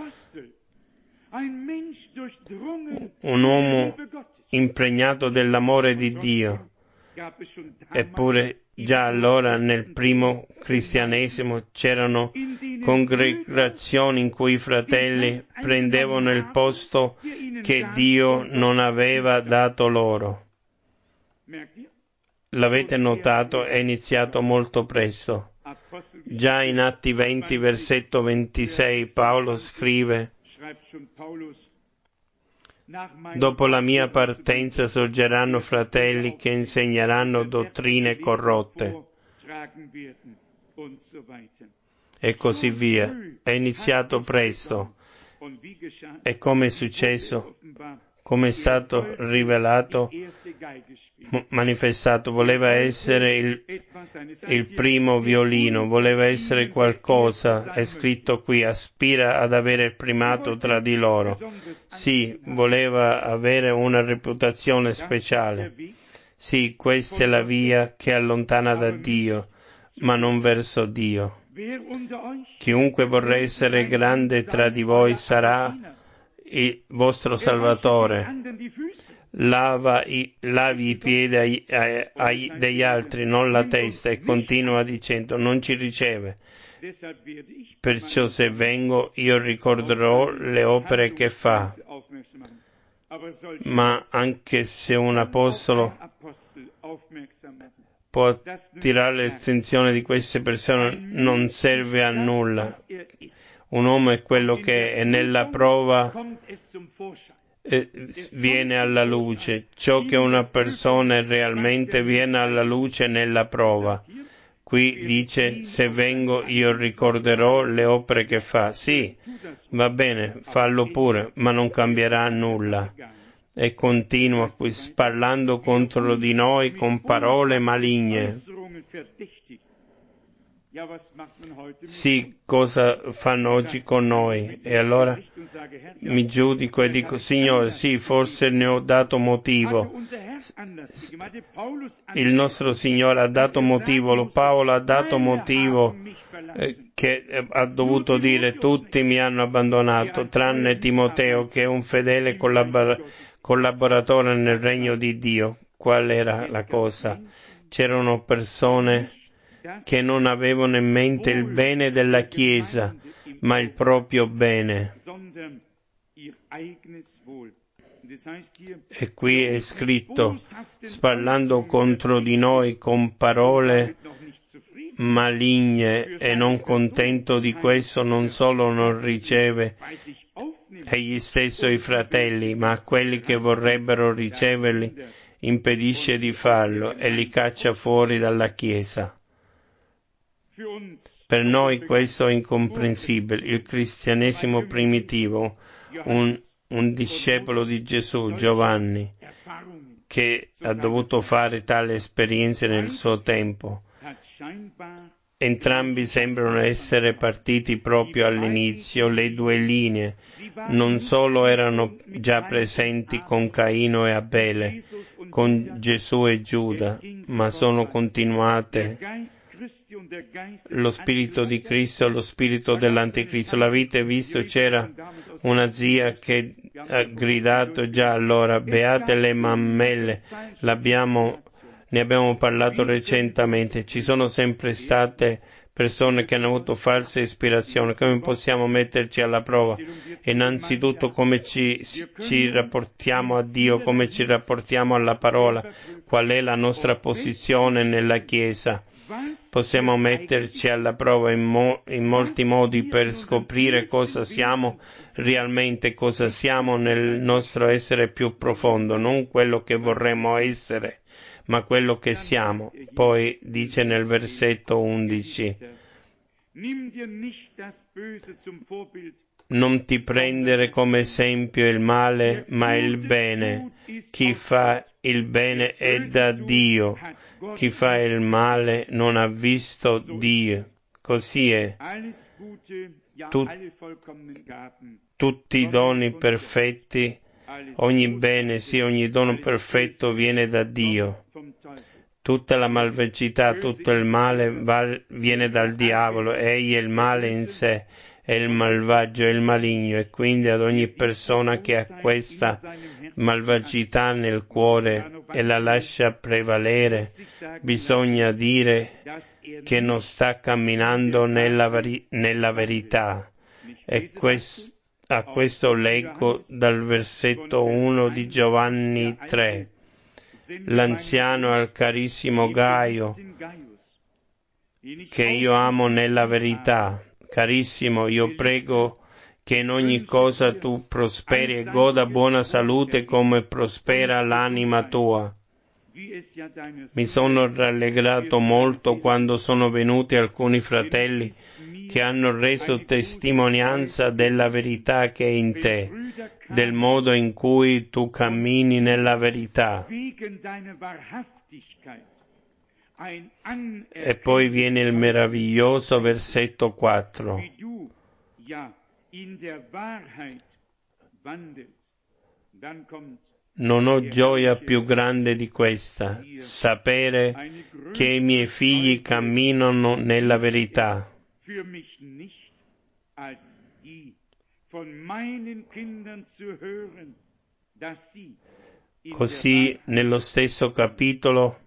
un uomo impregnato dell'amore di Dio. Eppure già allora nel primo cristianesimo c'erano congregazioni in cui i fratelli prendevano il posto che Dio non aveva dato loro. L'avete notato, è iniziato molto presto. Già in Atti venti, versetto ventisei, Paolo scrive: dopo la mia partenza sorgeranno fratelli che insegneranno dottrine corrotte, e così via. È iniziato presto. E come è successo? Come è stato rivelato, manifestato, voleva essere il, il primo violino, voleva essere qualcosa, è scritto qui, aspira ad avere il primato tra di loro. Sì, voleva avere una reputazione speciale. Sì, questa è la via che allontana da Dio, ma non verso Dio. Chiunque vorrà essere grande tra di voi sarà il vostro Salvatore. Lava i, lavi i piedi ai, ai, ai, degli altri, non la testa, e continua dicendo: non ci riceve. Perciò se vengo io ricorderò le opere che fa. Ma anche se un apostolo può attirare l'attenzione di queste persone, non serve a nulla. Un uomo è quello che è, nella prova eh, viene alla luce. Ciò che una persona è realmente viene alla luce nella prova. Qui dice: se vengo io ricorderò le opere che fa. Sì, va bene, fallo pure, ma non cambierà nulla. E continua qui parlando contro di noi con parole maligne. Sì, cosa fanno oggi con noi? E allora mi giudico e dico: Signore, sì, forse ne ho dato motivo. Il nostro Signore ha dato motivo, lo Paolo ha dato motivo eh, che ha dovuto dire: tutti mi hanno abbandonato, tranne Timoteo, che è un fedele collabor- collaboratore nel regno di Dio. Qual era la cosa? C'erano persone che non avevano in mente il bene della Chiesa, ma il proprio bene. E qui è scritto: parlando contro di noi con parole maligne, e non contento di questo, non solo non riceve egli stesso i fratelli, ma a quelli che vorrebbero riceverli impedisce di farlo e li caccia fuori dalla Chiesa. Per noi questo è incomprensibile. Il cristianesimo primitivo, un, un discepolo di Gesù, Giovanni, che ha dovuto fare tale esperienze nel suo tempo. Entrambi sembrano essere partiti proprio all'inizio. Le due linee non solo erano già presenti con Caino e Abele, con Gesù e Giuda, ma sono continuate. Lo spirito di Cristo e lo spirito dell'Anticristo. L'avete visto? C'era una zia che ha gridato già allora: beate le mammelle. L'abbiamo, ne abbiamo parlato recentemente. Ci sono sempre state persone che hanno avuto falsa ispirazione. Come possiamo metterci alla prova? Innanzitutto come ci, ci rapportiamo a Dio, come ci rapportiamo alla parola, qual è la nostra posizione nella Chiesa. Possiamo metterci alla prova in, mo- in molti modi per scoprire cosa siamo realmente, cosa siamo nel nostro essere più profondo, non quello che vorremmo essere, ma quello che siamo. Poi dice nel versetto undici: non ti prendere come esempio il male, ma il bene. Chi fa il bene è da Dio. Chi fa il male non ha visto Dio. Così è. Tut- tutti i doni perfetti, ogni bene, sì, ogni dono perfetto viene da Dio. Tutta la malvagità, tutto il male va, viene dal diavolo, egli è il male in sé, è il malvagio e il maligno, e quindi ad ogni persona che ha questa malvagità nel cuore e la lascia prevalere, bisogna dire che non sta camminando nella, vari- nella verità. E quest- a questo leggo dal versetto uno di Giovanni tre. L'anziano al carissimo Gaio, che io amo nella verità. Carissimo, io prego che in ogni cosa tu prosperi e goda buona salute come prospera l'anima tua. Mi sono rallegrato molto quando sono venuti alcuni fratelli che hanno reso testimonianza della verità che è in te, del modo in cui tu cammini nella verità. E poi viene il meraviglioso versetto quattro. Non ho gioia più grande di questa, sapere che i miei figli camminano nella verità. Così nello stesso capitolo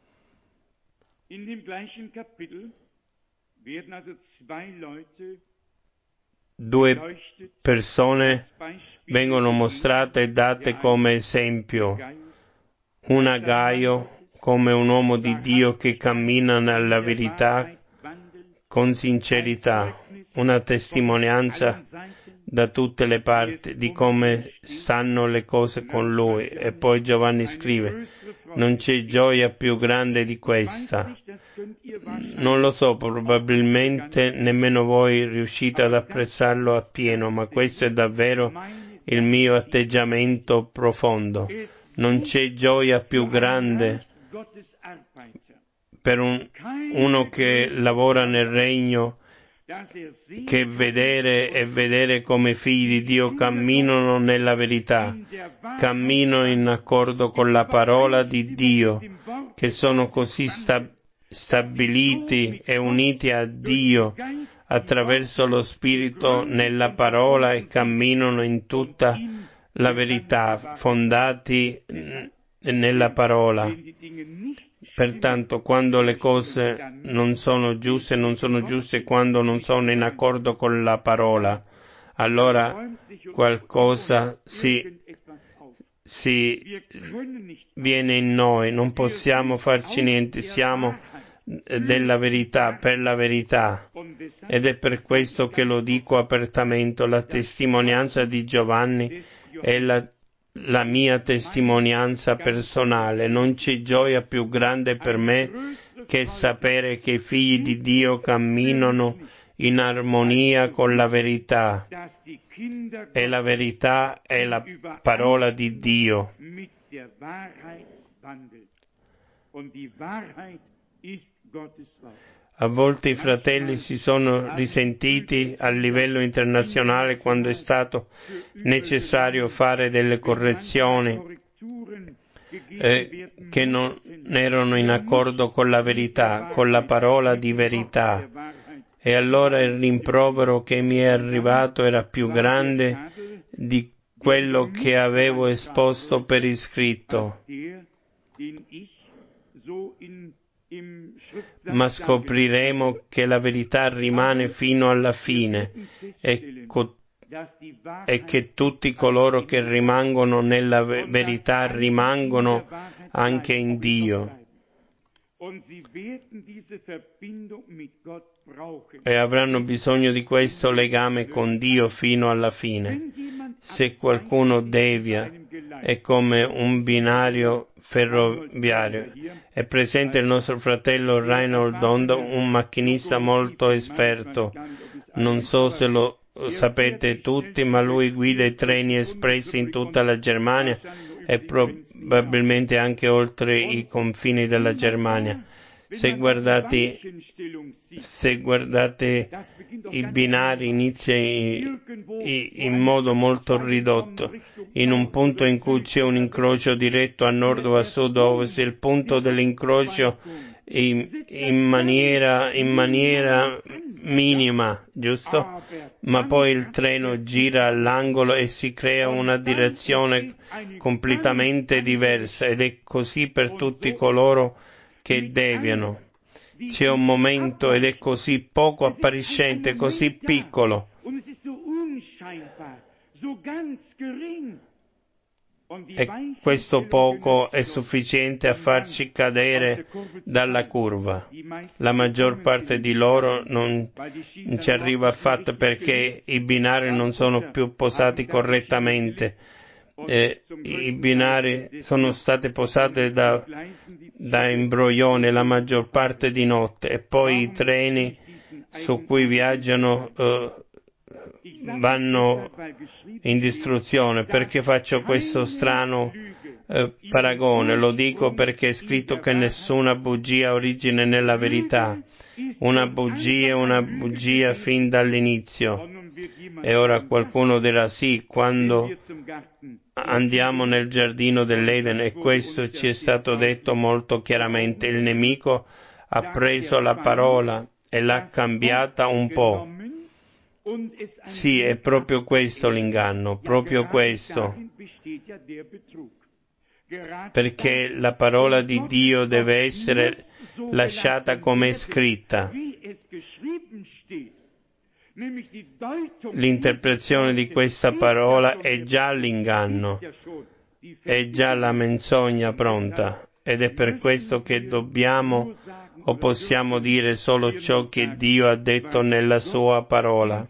due persone vengono mostrate e date come esempio. Una Gaio come un uomo di Dio che cammina nella verità con sincerità, una testimonianza da tutte le parti di come stanno le cose con lui. E poi Giovanni scrive: non c'è gioia più grande di questa. Non lo so, probabilmente nemmeno voi riuscite ad apprezzarlo appieno, ma questo è davvero il mio atteggiamento profondo. Non c'è gioia più grande per un, uno che lavora nel regno che vedere e vedere come figli di Dio camminano nella verità, camminano in accordo con la parola di Dio, che sono così sta- stabiliti e uniti a Dio attraverso lo Spirito nella parola e camminano in tutta la verità, fondati nella parola. Pertanto, quando le cose non sono giuste, non sono giuste quando non sono in accordo con la parola, allora qualcosa si, si viene in noi, non possiamo farci niente, siamo della verità, per la verità. Ed è per questo che lo dico apertamente, la testimonianza di Giovanni è la la mia testimonianza personale. Non c'è gioia più grande per me che sapere che i figli di Dio camminano in armonia con la verità, e la verità è la parola di Dio. A volte i fratelli si sono risentiti a livello internazionale quando è stato necessario fare delle correzioni eh, che non erano in accordo con la verità, con la parola di verità. E allora il rimprovero che mi è arrivato era più grande di quello che avevo esposto per iscritto. Ma scopriremo che la verità rimane fino alla fine e, co- e che tutti coloro che rimangono nella verità rimangono anche in Dio e avranno bisogno di questo legame con Dio fino alla fine. Se qualcuno devia, è come un binario ferroviario. È presente il nostro fratello Reinhold Dondo, un macchinista molto esperto. Non so se lo sapete tutti, ma lui guida i treni espressi in tutta la Germania e probabilmente anche oltre i confini della Germania. Se guardate, se guardate i binari inizia in modo molto ridotto, in un punto in cui c'è un incrocio diretto a nord o a sud o ovest, il punto dell'incrocio in, in maniera, in maniera minima, giusto? Ma poi il treno gira all'angolo e si crea una direzione completamente diversa, ed è così per tutti coloro che deviano. C'è un momento ed è così poco appariscente, così piccolo. E questo poco è sufficiente a farci cadere dalla curva. La maggior parte di loro non ci arriva affatto perché i binari non sono più posati correttamente. Eh, I binari sono stati posati da, da imbroglione la maggior parte di notte, e poi i treni su cui viaggiano eh, vanno in distruzione. Perché faccio questo strano eh, paragone? Lo dico perché è scritto che nessuna bugia ha origine nella verità. Una bugia è una bugia fin dall'inizio. E ora qualcuno dirà: sì, quando andiamo nel giardino dell'Eden, e questo ci è stato detto molto chiaramente, il nemico ha preso la parola e l'ha cambiata un po'. Sì, è proprio questo l'inganno, proprio questo. Perché la parola di Dio deve essere lasciata come è scritta. L'interpretazione di questa parola è già l'inganno, è già la menzogna pronta, ed è per questo che dobbiamo o possiamo dire solo ciò che Dio ha detto nella sua parola.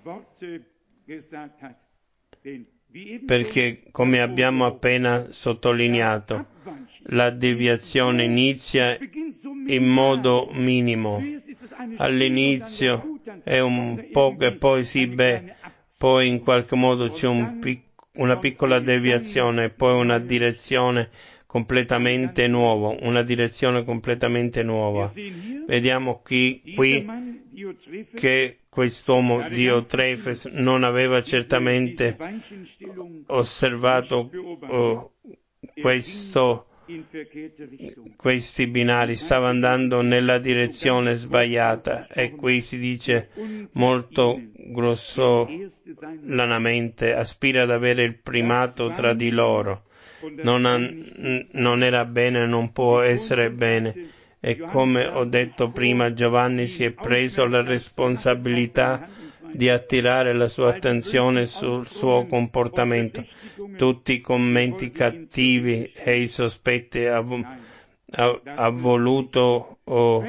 Perché, come abbiamo appena sottolineato, la deviazione inizia in modo minimo. All'inizio è un poco e poi sì, beh, poi in qualche modo c'è un pic- una piccola deviazione e poi una direzione completamente nuova, una direzione completamente nuova. Vediamo qui, qui che quest'uomo Diotrefes non aveva certamente osservato uh, questo, questi binari, stava andando nella direzione sbagliata, e qui si dice molto grossolanamente: aspira ad avere il primato tra di loro. Non, han, non era bene, non può essere bene. E come ho detto prima, Giovanni si è preso la responsabilità di attirare la sua attenzione sul suo comportamento. Tutti i commenti cattivi e i sospetti ha, ha, ha voluto oh,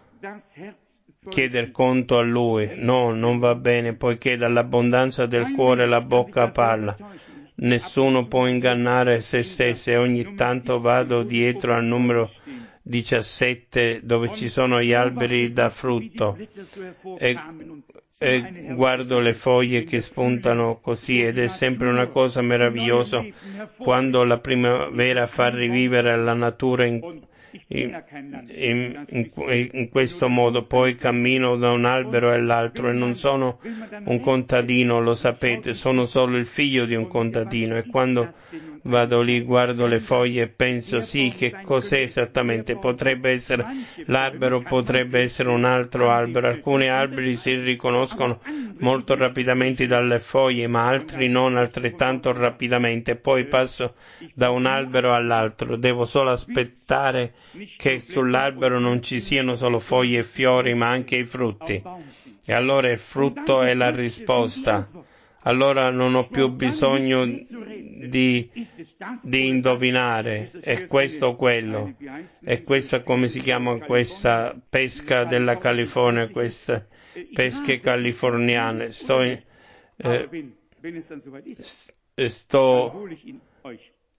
chiedere conto a lui. No, non va bene, poiché dall'abbondanza del cuore la bocca parla. Nessuno può ingannare se stesso, e ogni tanto vado dietro al numero diciassette, dove ci sono gli alberi da frutto, e, e guardo le foglie che spuntano così, ed è sempre una cosa meravigliosa quando la primavera fa rivivere la natura in, in, in, in, in questo modo. Poi cammino da un albero all'altro, e non sono un contadino, lo sapete, sono solo il figlio di un contadino, e quando vado lì guardo le foglie e penso: sì, che cos'è esattamente? Potrebbe essere l'albero, potrebbe essere un altro albero. Alcuni alberi si riconoscono molto rapidamente dalle foglie, ma altri non altrettanto rapidamente. Poi passo da un albero all'altro, devo solo aspettare che sull'albero non ci siano solo foglie e fiori, ma anche i frutti. E allora il frutto è la risposta. Allora non ho più bisogno di, di indovinare, è questo o quello. E questa, come si chiama questa pesca della California, queste pesche californiane? Sto, eh, sto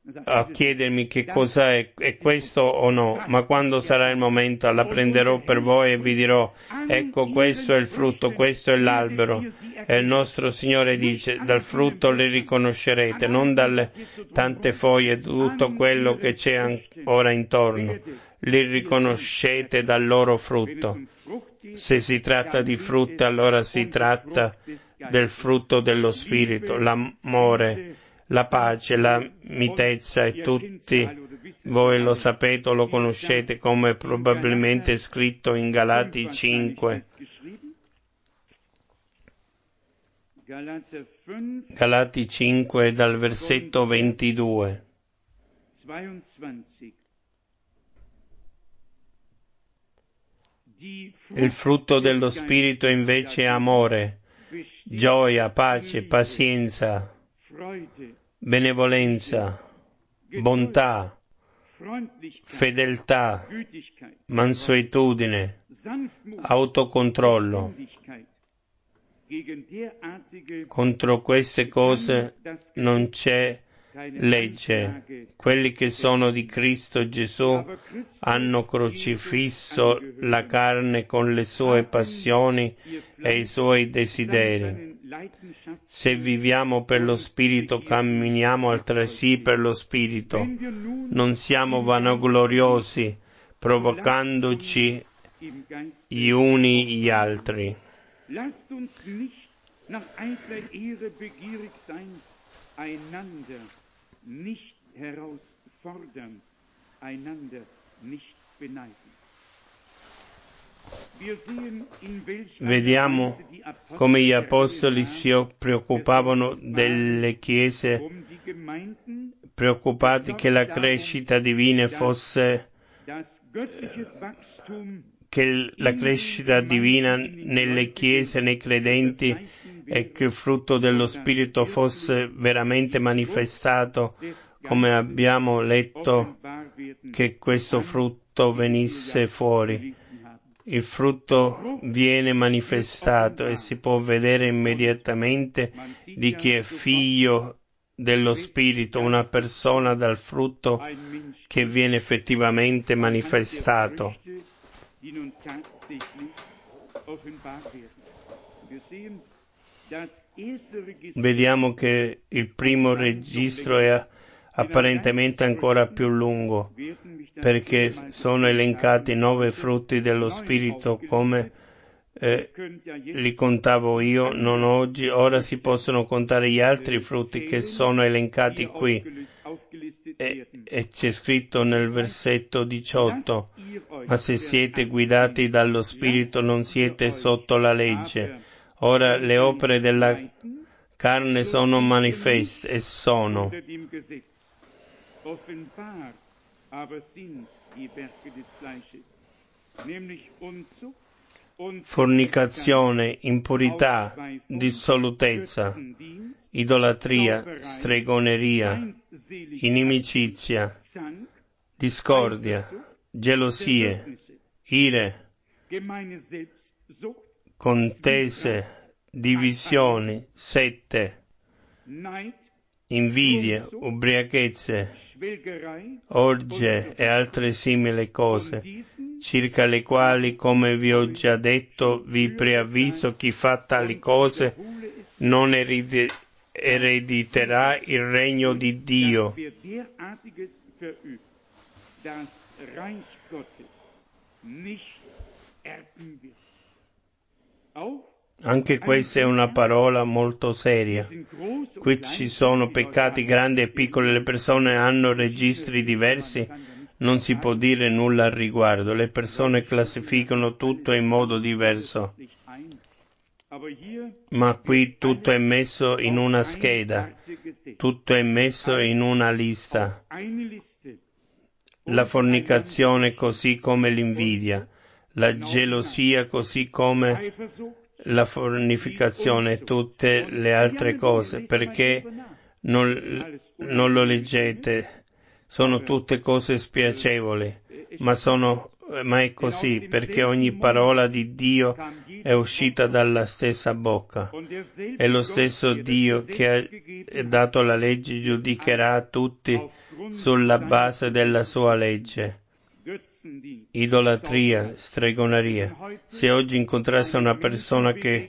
a chiedermi che cosa è, è questo o no, ma quando sarà il momento la prenderò per voi e vi dirò, ecco questo è il frutto, questo è l'albero. E il nostro Signore dice, dal frutto li riconoscerete, non dalle tante foglie, tutto quello che c'è ora intorno. Li riconoscete dal loro frutto. Se si tratta di frutta, allora si tratta del frutto dello Spirito, l'amore, la pace, la mitezza, e tutti voi lo sapete o lo conoscete, come probabilmente è scritto in Galati cinque. Galati cinque dal versetto ventidue. Il frutto dello Spirito invece è amore, gioia, pace, pazienza, benevolenza, bontà, fedeltà, mansuetudine, autocontrollo. Contro queste cose non c'è legge. Quelli che sono di Cristo Gesù hanno crocifisso la carne con le sue passioni e i suoi desideri. Se viviamo per lo Spirito, camminiamo altresì per lo Spirito. Non siamo vanagloriosi, provocandoci gli uni gli altri. Lasst uns nicht nach eitler Ehre begierig sein, einander nicht herausfordern, einander nicht beneiden. Vediamo come gli apostoli si preoccupavano delle chiese, preoccupati che la crescita divina fosse che la crescita divina nelle chiese, nei credenti, e che il frutto dello Spirito fosse veramente manifestato, come abbiamo letto, che questo frutto venisse fuori. Il frutto viene manifestato e si può vedere immediatamente di chi è figlio dello Spirito, una persona dal frutto che viene effettivamente manifestato. Vediamo che il primo registro è apparentemente ancora più lungo, perché sono elencati nove frutti dello Spirito come eh, li contavo io, non oggi. Ora si possono contare gli altri frutti che sono elencati qui. E, e c'è scritto nel versetto diciotto, ma se siete guidati dallo Spirito non siete sotto la legge. Ora le opere della carne sono manifeste e sono fornicazione, impurità, dissolutezza, idolatria, stregoneria, inimicizia, discordia, gelosie, ire, contese, divisioni, sette, invidie, ubriachezze, orge e altre simili cose, circa le quali, come vi ho già detto, vi preavviso, chi fa tali cose non eredi- erediterà il regno di Dio. Anche questa è una parola molto seria. Qui ci sono peccati grandi e piccoli, le persone hanno registri diversi, non si può dire nulla al riguardo, le persone classificano tutto in modo diverso. Ma qui tutto è messo in una scheda, tutto è messo in una lista. La fornicazione così come l'invidia, la gelosia così come la fornicazione e tutte le altre cose. Perché non, non lo leggete? Sono tutte cose spiacevoli, ma, sono, ma è così, perché ogni parola di Dio è uscita dalla stessa bocca. E lo stesso Dio che ha dato la legge giudicherà tutti sulla base della sua legge. Idolatria, stregoneria. Se oggi incontrasse una persona che,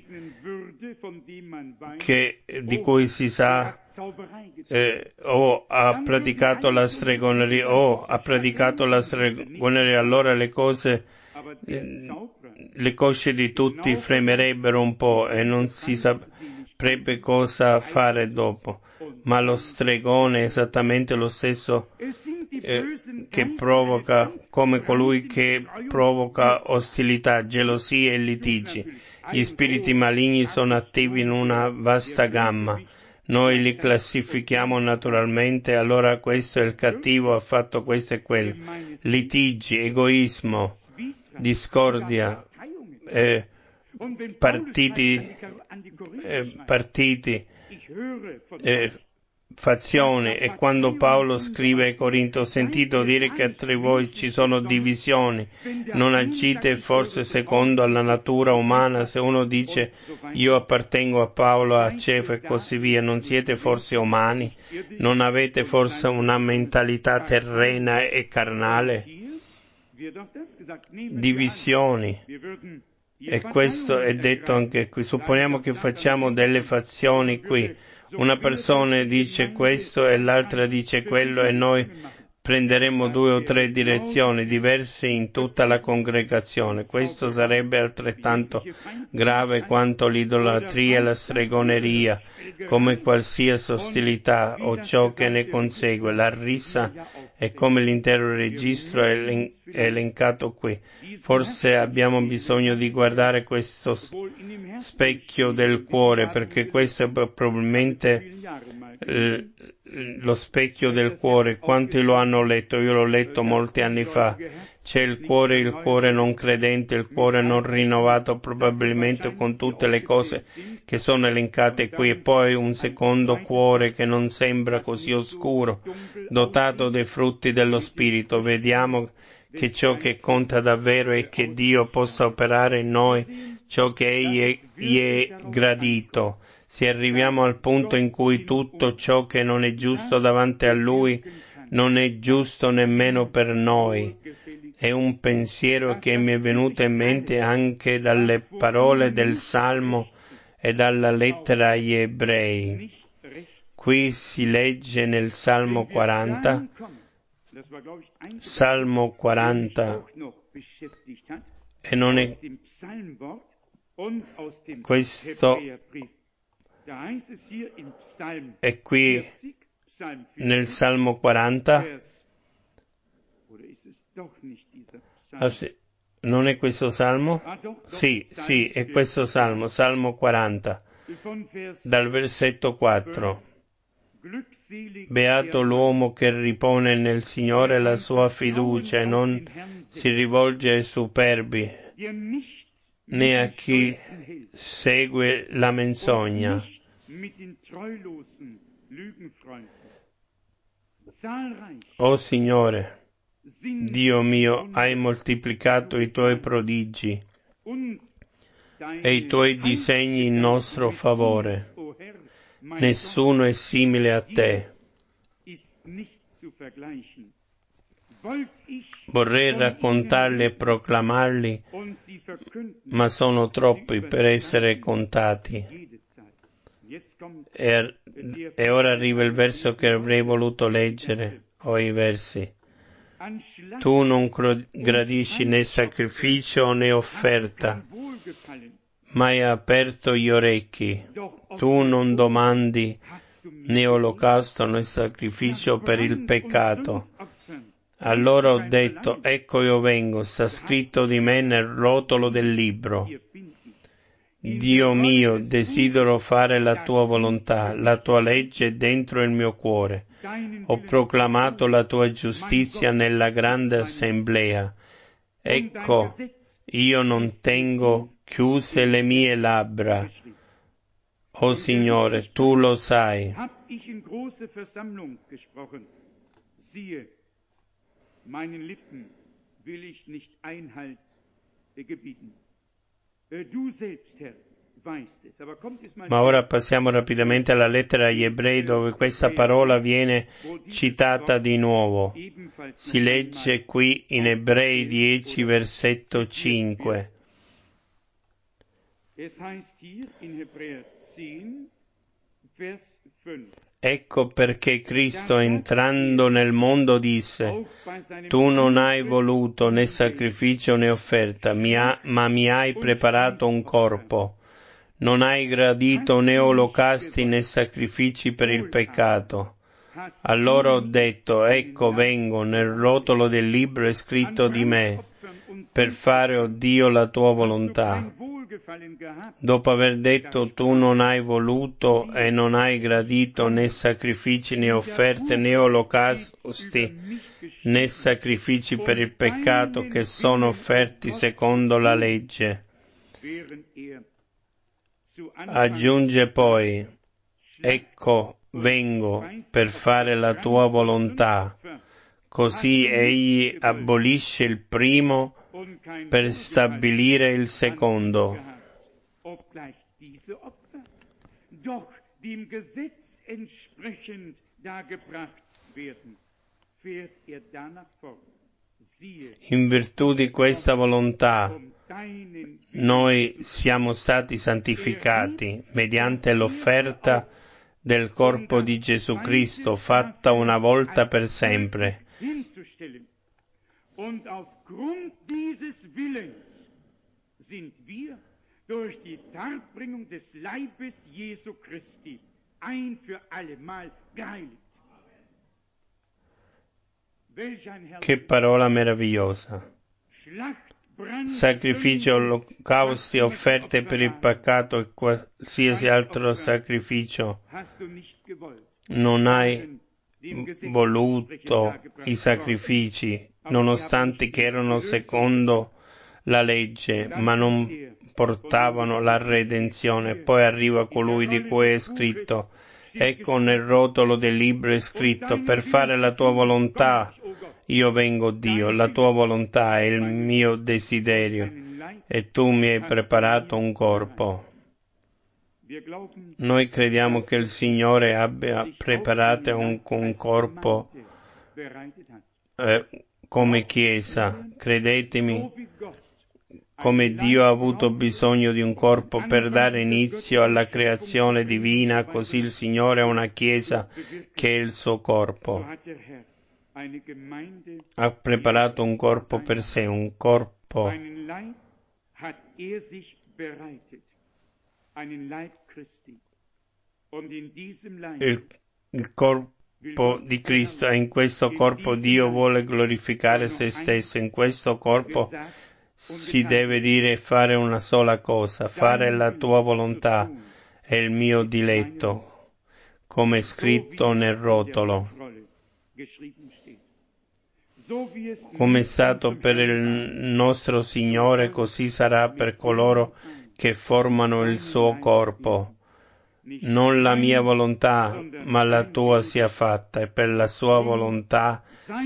che di cui si sa eh, o ha praticato la stregoneria o ha praticato la stregoneria, allora le cose, eh, le cosce di tutti fremerebbero un po' e non si saprebbe cosa fare dopo. Ma lo stregone è esattamente lo stesso eh, che provoca, come colui che provoca ostilità, gelosie e litigi. Gli spiriti maligni sono attivi in una vasta gamma. Noi li classifichiamo naturalmente, allora questo è il cattivo, ha fatto questo e quello. Litigi, egoismo, discordia, eh, partiti, eh, partiti, eh, fazioni. E quando Paolo scrive ai Corinto: ho sentito dire che tra voi ci sono divisioni, non agite forse secondo alla natura umana. Se uno dice io appartengo a Paolo, a Cefa e così via, non siete forse umani? Non avete forse una mentalità terrena e carnale? Divisioni. E questo è detto anche qui. Supponiamo che facciamo delle fazioni qui. Una persona dice questo e l'altra dice quello e noi prenderemo due o tre direzioni diverse in tutta la congregazione. Questo sarebbe altrettanto grave quanto l'idolatria e la stregoneria, come qualsiasi ostilità o ciò che ne consegue. La rissa è come l'intero registro è elen- è elencato qui. Forse abbiamo bisogno di guardare questo specchio del cuore, perché questo è probabilmente eh, lo specchio del cuore. Quanti lo hanno letto? Io l'ho letto molti anni fa. C'è il cuore, il cuore non credente, il cuore non rinnovato, probabilmente con tutte le cose che sono elencate qui, e poi un secondo cuore che non sembra così oscuro, dotato dei frutti dello Spirito. Vediamo che ciò che conta davvero è che Dio possa operare in noi ciò che Egli gli è gradito. Se arriviamo al punto in cui tutto ciò che non è giusto davanti a Lui non è giusto nemmeno per noi. È un pensiero che mi è venuto in mente anche dalle parole del Salmo e dalla lettera agli Ebrei. Qui si legge nel Salmo quaranta, Salmo quaranta, e non è questo, è qui nel Salmo quaranta, ah, sì. Non è questo Salmo? Sì, sì, è questo Salmo, Salmo quaranta, dal versetto quattro. Beato l'uomo che ripone nel Signore la sua fiducia e non si rivolge ai superbi, né a chi segue la menzogna. O Signore, Dio mio, hai moltiplicato i tuoi prodigi e i tuoi disegni in nostro favore. Nessuno è simile a te. Vorrei raccontarli e proclamarli, ma sono troppi per essere contati. E, e ora arriva il verso che avrei voluto leggere, o i versi. Tu non gradisci né sacrificio né offerta, ma hai aperto gli orecchi. Tu non domandi né olocausto né sacrificio per il peccato. Allora ho detto, ecco io vengo, sta scritto di me nel rotolo del libro. Dio mio, desidero fare la tua volontà, la tua legge è dentro il mio cuore. Ho proclamato la tua giustizia nella grande assemblea. Ecco, io non tengo chiuse le mie labbra. O Signore, tu lo sai. Meinen Lippen will ich nicht Einhalt gebieten. Du selbst, Herr, Ma ora passiamo rapidamente alla lettera agli Ebrei, dove questa parola viene citata di nuovo. Si legge qui in Ebrei dieci, versetto cinque. Ecco perché Cristo, entrando nel mondo, disse: Tu non hai voluto né sacrificio né offerta, mi ha, ma mi hai preparato un corpo. Non hai gradito né olocausti né sacrifici per il peccato. Allora ho detto: ecco vengo, nel rotolo del libro è scritto di me, per fare, o Dio, la tua volontà. Dopo aver detto: tu non hai voluto e non hai gradito né sacrifici né offerte né olocausti né sacrifici per il peccato, che sono offerti secondo la legge. Aggiunge poi: ecco vengo per fare la tua volontà. Così egli abolisce il primo per stabilire il secondo. In virtù di questa volontà noi siamo stati santificati mediante l'offerta del corpo di Gesù Cristo, fatta una volta per sempre. Und aufgrund dieses Willens sind wir durch die Darbringung des Leibes Jesu Christi ein für allemal geheiligt. Che parola meravigliosa! Sacrifici, olocausti, offerte per il peccato e qualsiasi altro sacrificio. Non hai voluto i sacrifici, nonostante che erano secondo la legge, ma non portavano la redenzione. Poi arriva colui di cui è scritto: ecco nel rotolo del libro è scritto: per fare la tua volontà io vengo, Dio, la tua volontà è il mio desiderio, e tu mi hai preparato un corpo. Noi crediamo che il Signore abbia preparato un, un corpo eh, come Chiesa. Credetemi, come Dio ha avuto bisogno di un corpo per dare inizio alla creazione divina, così il Signore ha una Chiesa che è il suo corpo. Ha preparato un corpo per sé, un corpo. Il, il corpo di Cristo, e in questo corpo Dio vuole glorificare se stesso. In questo corpo si deve dire fare una sola cosa: fare la tua volontà è il mio diletto, come è scritto nel rotolo. Come è stato per il nostro Signore, così sarà per coloro che formano il suo corpo. Non la mia volontà, ma la tua sia fatta, e per la sua volontà,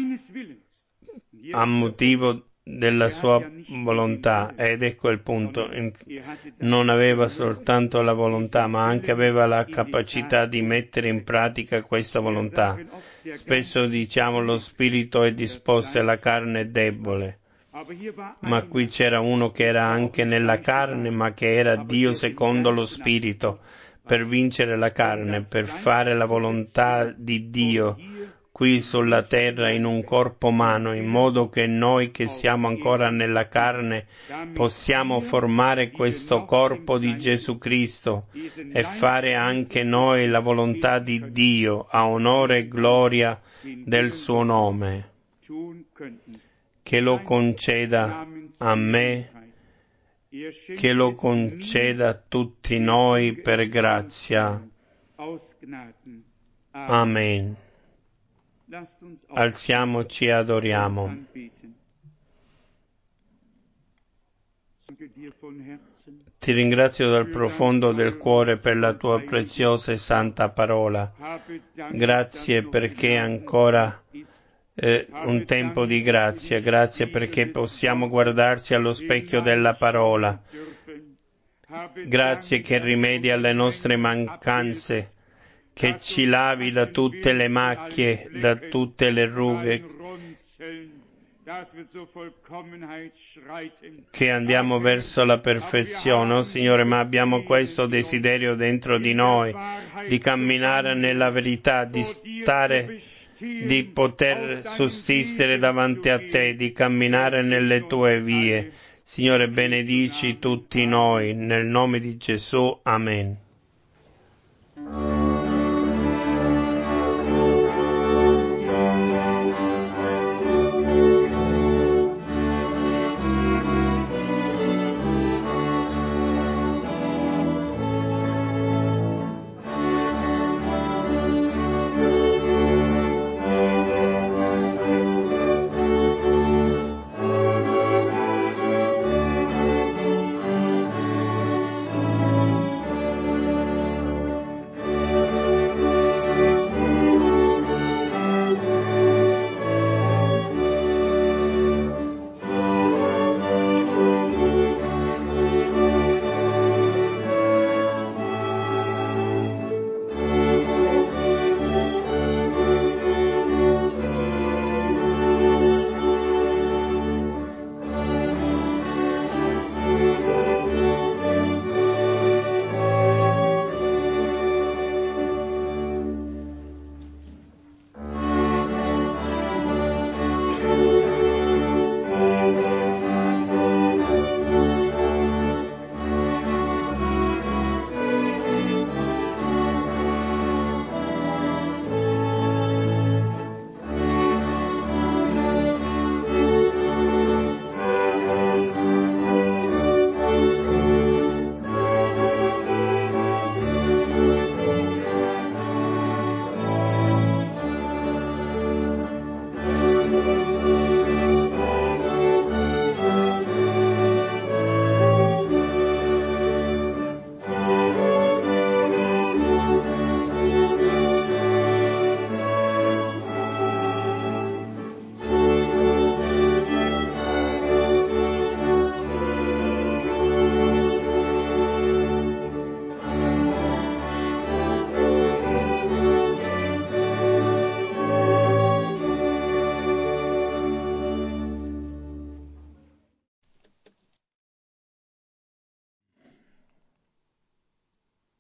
a motivo della sua volontà. Ed ecco il punto: non aveva soltanto la volontà, ma anche aveva la capacità di mettere in pratica questa volontà. Spesso diciamo: lo spirito è disposto e la carne è debole. Ma qui c'era uno che era anche nella carne, ma che era Dio secondo lo spirito, per vincere la carne, per fare la volontà di Dio qui sulla terra in un corpo umano, in modo che noi che siamo ancora nella carne possiamo formare questo corpo di Gesù Cristo e fare anche noi la volontà di Dio, a onore e gloria del suo nome. Che lo conceda a me, che lo conceda a tutti noi per grazia. Amen. Alziamoci e adoriamo. Ti ringrazio dal profondo del cuore per la tua preziosa e santa parola. Grazie perché ancora eh, un tempo di grazia. Grazie perché possiamo guardarci allo specchio della parola Grazie che rimedi alle nostre mancanze, che ci lavi da tutte le macchie, da tutte le rughe, che andiamo verso la perfezione, oh Signore, ma abbiamo questo desiderio dentro di noi, di camminare nella verità, di stare, di poter sussistere davanti a Te, di camminare nelle Tue vie. Signore, benedici tutti noi, nel nome di Gesù. Amen.